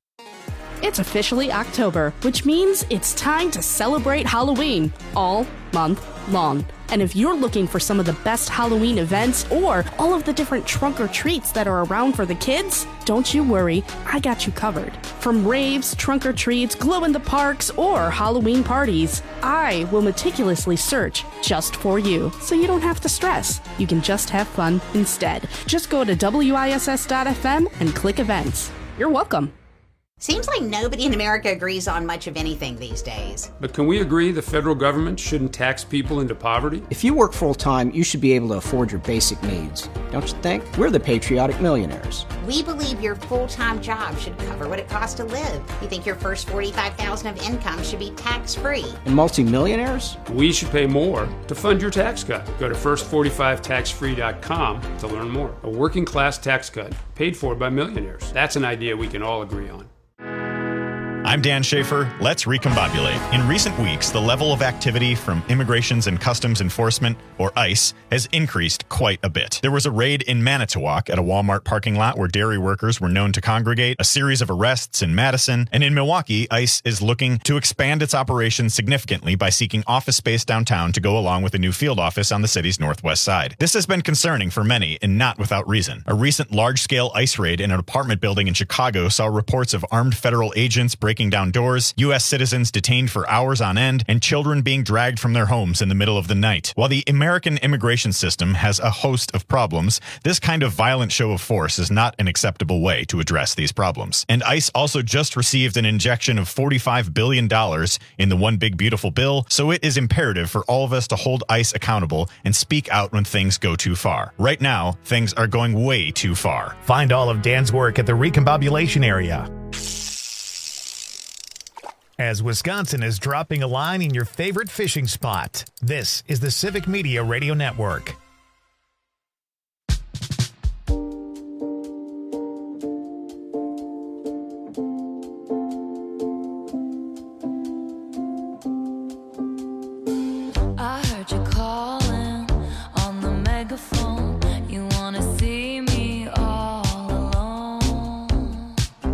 It's officially October, which means it's time to celebrate Halloween all month long. And if you're looking for some of the best Halloween events or all of the different trunk or treats that are around for the kids, don't you worry, I got you covered. From raves, trunk or treats, glow in the parks, or Halloween parties, I will meticulously search just for you, so you don't have to stress. You can just have fun instead. Just go to W I S S dot F M and click events. You're welcome. Seems like nobody in America agrees on much of anything these days. But can we agree the federal government shouldn't tax people into poverty? If you work full-time, you should be able to afford your basic needs. Don't you think? We're the patriotic millionaires. We believe your full-time job should cover what it costs to live. We think your first forty-five thousand dollars of income should be tax-free. And multimillionaires? We should pay more to fund your tax cut. Go to first forty-five tax free dot com to learn more. A working-class tax cut paid for by millionaires. That's an idea we can all agree on. I'm Dan Schaefer. Let's recombobulate. In recent weeks, the level of activity from Immigrations and Customs Enforcement, or ICE, has increased quite a bit. There was a raid in Manitowoc at a Walmart parking lot where dairy workers were known to congregate, a series of arrests in Madison, and in Milwaukee, ICE is looking to expand its operations significantly by seeking office space downtown to go along with a new field office on the city's northwest side. This has been concerning for many, and not without reason. A recent large-scale ICE raid in an apartment building in Chicago saw reports of armed federal agents breaking down doors, U S citizens detained for hours on end, and children being dragged from their homes in the middle of the night. While the American immigration system has a host of problems, this kind of violent show of force is not an acceptable way to address these problems. And ICE also just received an injection of forty-five billion dollars in the One Big Beautiful Bill, so it is imperative for all of us to hold ICE accountable and speak out when things go too far. Right now, things are going way too far. Find all of Dan's work at the Recombobulation area. As Wisconsin is dropping a line in your favorite fishing spot, this is the Civic Media Radio Network. I heard you calling on the megaphone. You wanna see me all alone.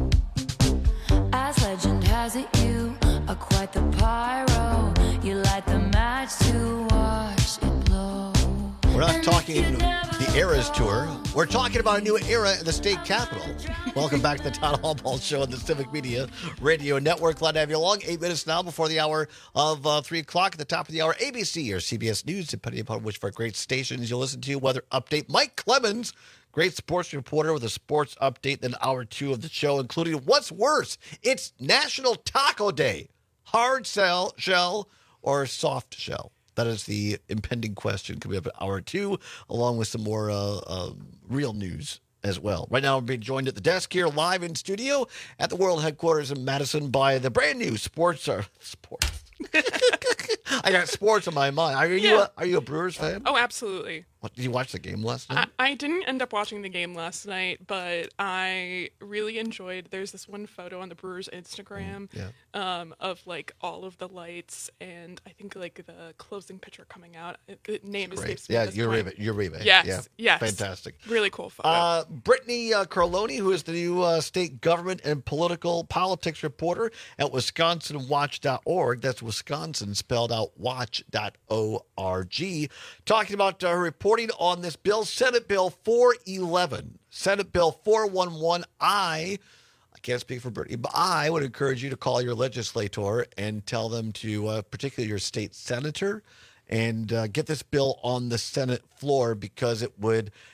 As legend has it, you are quite the pyro. You light the match to watch it blow. We're not talking the Eras Tour. We're talking about a new era in the state capitol. Welcome back to the Todd Hallball Show on the Civic Media Radio Network. Glad to have you along. Eight minutes now before the hour of uh, three o'clock. At the top of the hour, A B C or C B S News, depending upon which of our great stations you'll listen to. Weather update. Mike Clemens, great sports reporter with a sports update. Then hour two of the show, including what's worse. It's National Taco Day. Hard shell, shell or soft shell? That is the impending question coming up at hour two, along with some more uh, uh, real news as well. Right now, I'm being joined at the desk here live in studio at the World Headquarters in Madison by the brand new sports. Uh, sports. I got sports on my mind. Are you Yeah. a, are you a Brewers fan? Oh, absolutely. What, did you watch the game last night? I, I didn't end up watching the game last night, but I really enjoyed. There's this one photo on the Brewers Instagram yeah. um, of like all of the lights, and I think like the closing pitcher coming out. The name Great. escapes me. Yeah, at this Uribe. point. Uribe. Yes, Yeah. yes. Fantastic. Really cool photo. Uh, Brittany uh, Carloni, who is the new uh, state government and political politics reporter at Wisconsin Watch dot org. That's Wisconsin spelled out watch dot org. Talking about uh, her reporting on this bill, Senate Bill four eleven. Senate Bill four eleven. I, I can't speak for Brittany, but I would encourage you to call your legislator and tell them to, uh, particularly your state senator, and uh, get this bill on the Senate floor because it would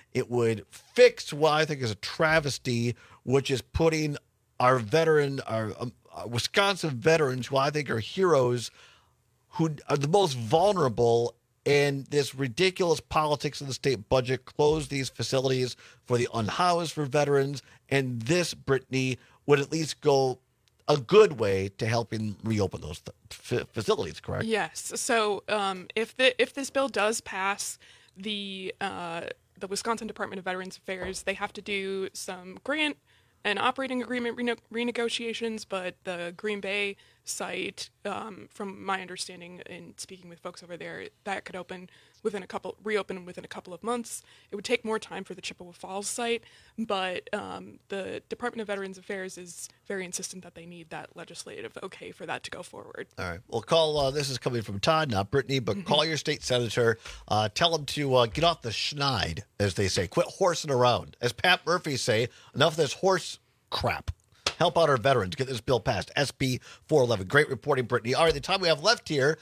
It would fix what I think is a travesty, which is putting our veteran, our, um, our Wisconsin veterans, who I think are heroes, who are the most vulnerable, and this ridiculous politics of the state budget close these facilities for the unhoused for veterans. And this, Brittany, would at least go a good way to helping reopen those th- f- facilities, correct? Yes. So um, if the if this bill does pass, the uh, the Wisconsin Department of Veterans Affairs, they have to do some grant and operating agreement rene- renegotiations, but the Green Bay site, um, from my understanding in speaking with folks over there, that could open within a couple, reopen within a couple of months. It would take more time for the Chippewa Falls site, but um, the Department of Veterans Affairs is very insistent that they need that legislative okay for that to go forward. All right. Well, call, uh, this is coming from Todd, not Brittany, but Mm-hmm. call your state senator. Uh, tell him to uh, get off the schneid, as they say. Quit horsing around. As Pat Murphy say, enough of this horse crap. Help out our veterans. Get this bill passed. S B four eleven. Great reporting, Brittany. All right, the time we have left here,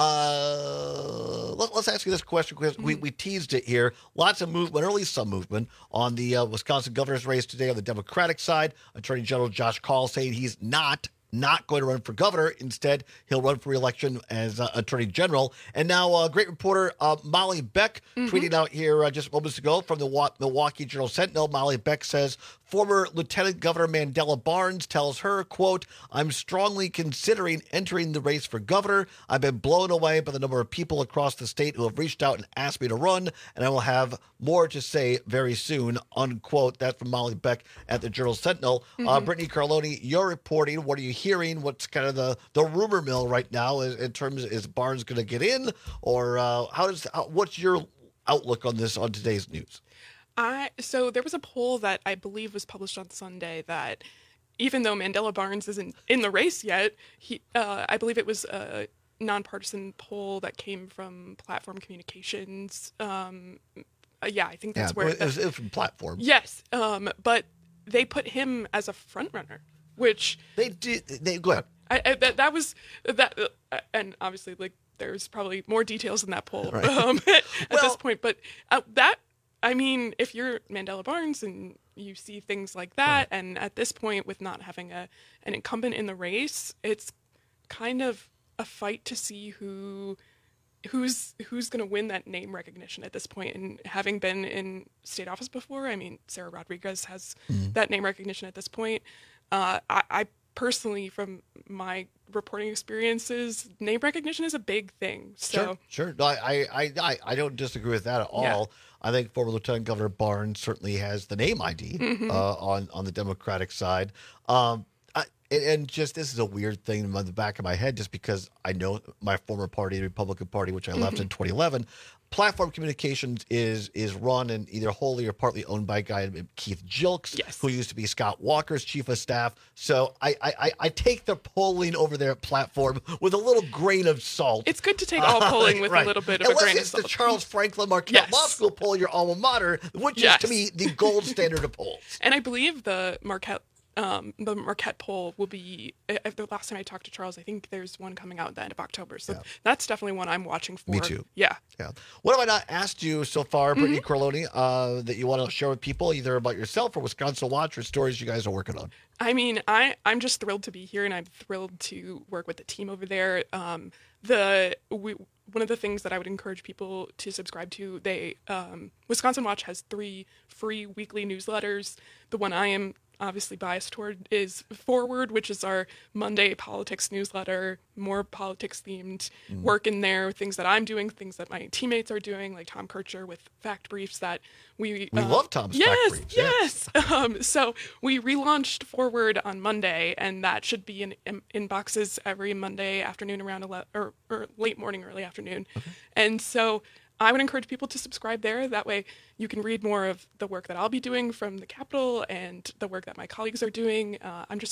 uh, let, let's ask you this question, because we, we teased it here. Lots of movement, or at least some movement, on the uh, Wisconsin governor's race today on the Democratic side. Attorney General Josh Kaul saying he's not not going to run for governor. Instead, he'll run for re-election as uh, Attorney General. And now, uh, great reporter uh, Molly Beck Mm-hmm. tweeting out here uh, just moments ago from the Wa- Milwaukee Journal-Sentinel. Molly Beck says, former Lieutenant Governor Mandela Barnes tells her, quote, I'm strongly considering entering the race for governor. I've been blown away by the number of people across the state who have reached out and asked me to run, and I will have more to say very soon, unquote. That's from Molly Beck at the Journal-Sentinel. Uh, Mm-hmm. Brittany Carloni, you're reporting. What are you hearing? What's kind of the, the rumor mill right now in, in terms of, is Barnes going to get in? Or uh, how does how, what's your outlook on this on today's news? I so there was a poll that I believe was published on Sunday that even though Mandela Barnes isn't in the race yet, he uh, I believe it was a nonpartisan poll that came from Platform Communications. Um, uh, yeah, I think that's yeah, where it was, it was from Platform. Yes, um, but they put him as a front runner, which they did. They go ahead. I, I, that that was that, uh, and obviously like there's probably more details in that poll Right. um, at Well- this point, but uh, that. I mean, if you're Mandela Barnes and you see things like that, right. and at this point with not having a an incumbent in the race, it's kind of a fight to see who who's who's going to win that name recognition at this point. And having been in state office before, I mean, Sarah Rodriguez has mm-hmm. that name recognition at this point. Uh, I, I personally, from my reporting experiences, name recognition is a big thing. So sure, sure. No, I, I, I, I don't disagree with that at all. Yeah. I think former Lieutenant Governor Barnes certainly has the name I D Mhm. uh, on on the Democratic side. Um, I, and, and just this is a weird thing in the back of my head, just because I know my former party, the Republican Party, which I left Mhm. in twenty eleven. Platform Communications is is run and either wholly or partly owned by a guy named Keith Jilks, Yes. who used to be Scott Walker's chief of staff. So I, I, I take the polling over there at Platform with a little grain of salt. It's good to take all polling with Right. a little bit of Unless a grain of it's salt. the Charles Franklin Marquette Yes. Law School poll, your alma mater, which Yes. is to me the gold standard of polls. And I believe the Marquette um, the Marquette poll will be. uh, The last time I talked to Charles, I think there's one coming out at the end of October. So Yeah. that's definitely one I'm watching for. Me too. Yeah. Yeah. What have I not asked you so far, Brittany Mm-hmm. Carloni, uh, that you want to share with people, either about yourself or Wisconsin Watch, or stories you guys are working on? I mean, I, I'm just thrilled to be here, and I'm thrilled to work with the team over there. Um, the we, one of the things that I would encourage people to subscribe to, they um, Wisconsin Watch has three free weekly newsletters. The one I am obviously biased toward is Forward, which is our Monday politics newsletter, more politics themed Mm. work in there, things that I'm doing, things that my teammates are doing, like Tom Kircher with fact briefs that we We uh, love Tom's yes, fact briefs. yeah. Yes. Um, so we relaunched Forward on Monday, and that should be in, in inboxes every Monday afternoon around eleven or, or late morning, early afternoon. And so I would encourage people to subscribe there. That way you can read more of the work that I'll be doing from the Capitol and the work that my colleagues are doing. Uh, I'm just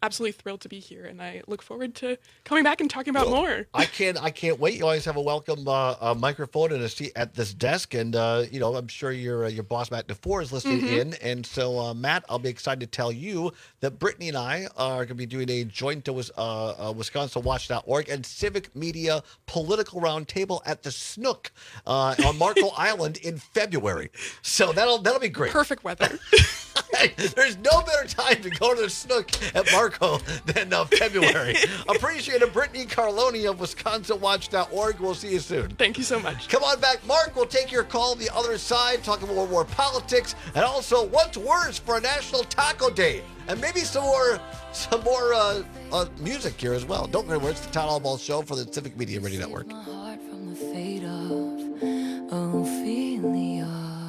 absolutely thrilled to be here, and I look forward to coming back and talking about Well, more. I can't. I can't wait. You always have a welcome uh, uh, microphone and a seat at this desk, and uh, you know I'm sure your uh, your boss Matt DeFore is listening Mhm. in, and so uh, Matt, I'll be excited to tell you that Brittany and I are going to be doing a joint uh, uh, Wisconsin Watch dot org and Civic Media Political Roundtable at the Snook uh, on Marco Island in February. So that'll that'll be great. Perfect weather. There's no better time to go to the Snook at Marco than uh, February. Appreciate it, Brittany Carloni of Wisconsin Watch dot org. We'll see you soon. Thank you so much. Come on back, Mark. We'll take your call on the other side, talking about more politics, and also what's worse for a National Taco Day, and maybe some more some more uh, uh, music here as well. Don't go anywhere. It's the Town Hall Ball Show for the Civic Media Radio Network. From the fate of Ophelia.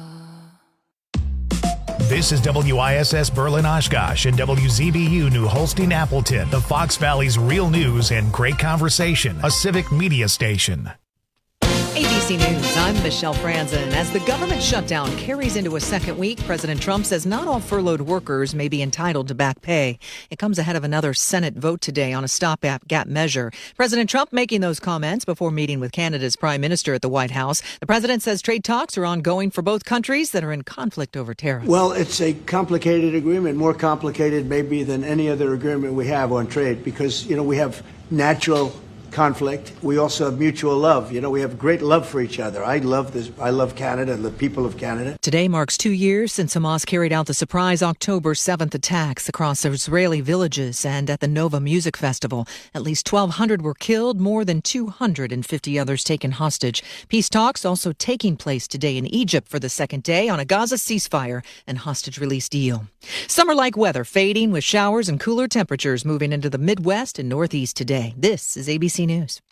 This is W I S S Berlin Oshkosh and W Z B U New Holstein Appleton, the Fox Valley's real news and great conversation, a civic media station. A B C News, I'm Michelle Franzen. As the government shutdown carries into a second week, President Trump says not all furloughed workers may be entitled to back pay. It comes ahead of another Senate vote today on a stopgap measure. President Trump making those comments before meeting with Canada's Prime Minister at the White House. The president says trade talks are ongoing for both countries that are in conflict over tariffs. Well, it's a complicated agreement, more complicated maybe than any other agreement we have on trade, because, you know, we have natural conflict. We also have mutual love. You know, we have great love for each other. I love this. I love Canada, the people of Canada. Today marks two years since Hamas carried out the surprise October seventh attacks across Israeli villages and at the Nova Music Festival. At least twelve hundred were killed, more than two hundred fifty others taken hostage. Peace talks also taking place today in Egypt for the second day on a Gaza ceasefire and hostage release deal. Summer-like weather fading with showers and cooler temperatures moving into the Midwest and Northeast today. This is A B C News.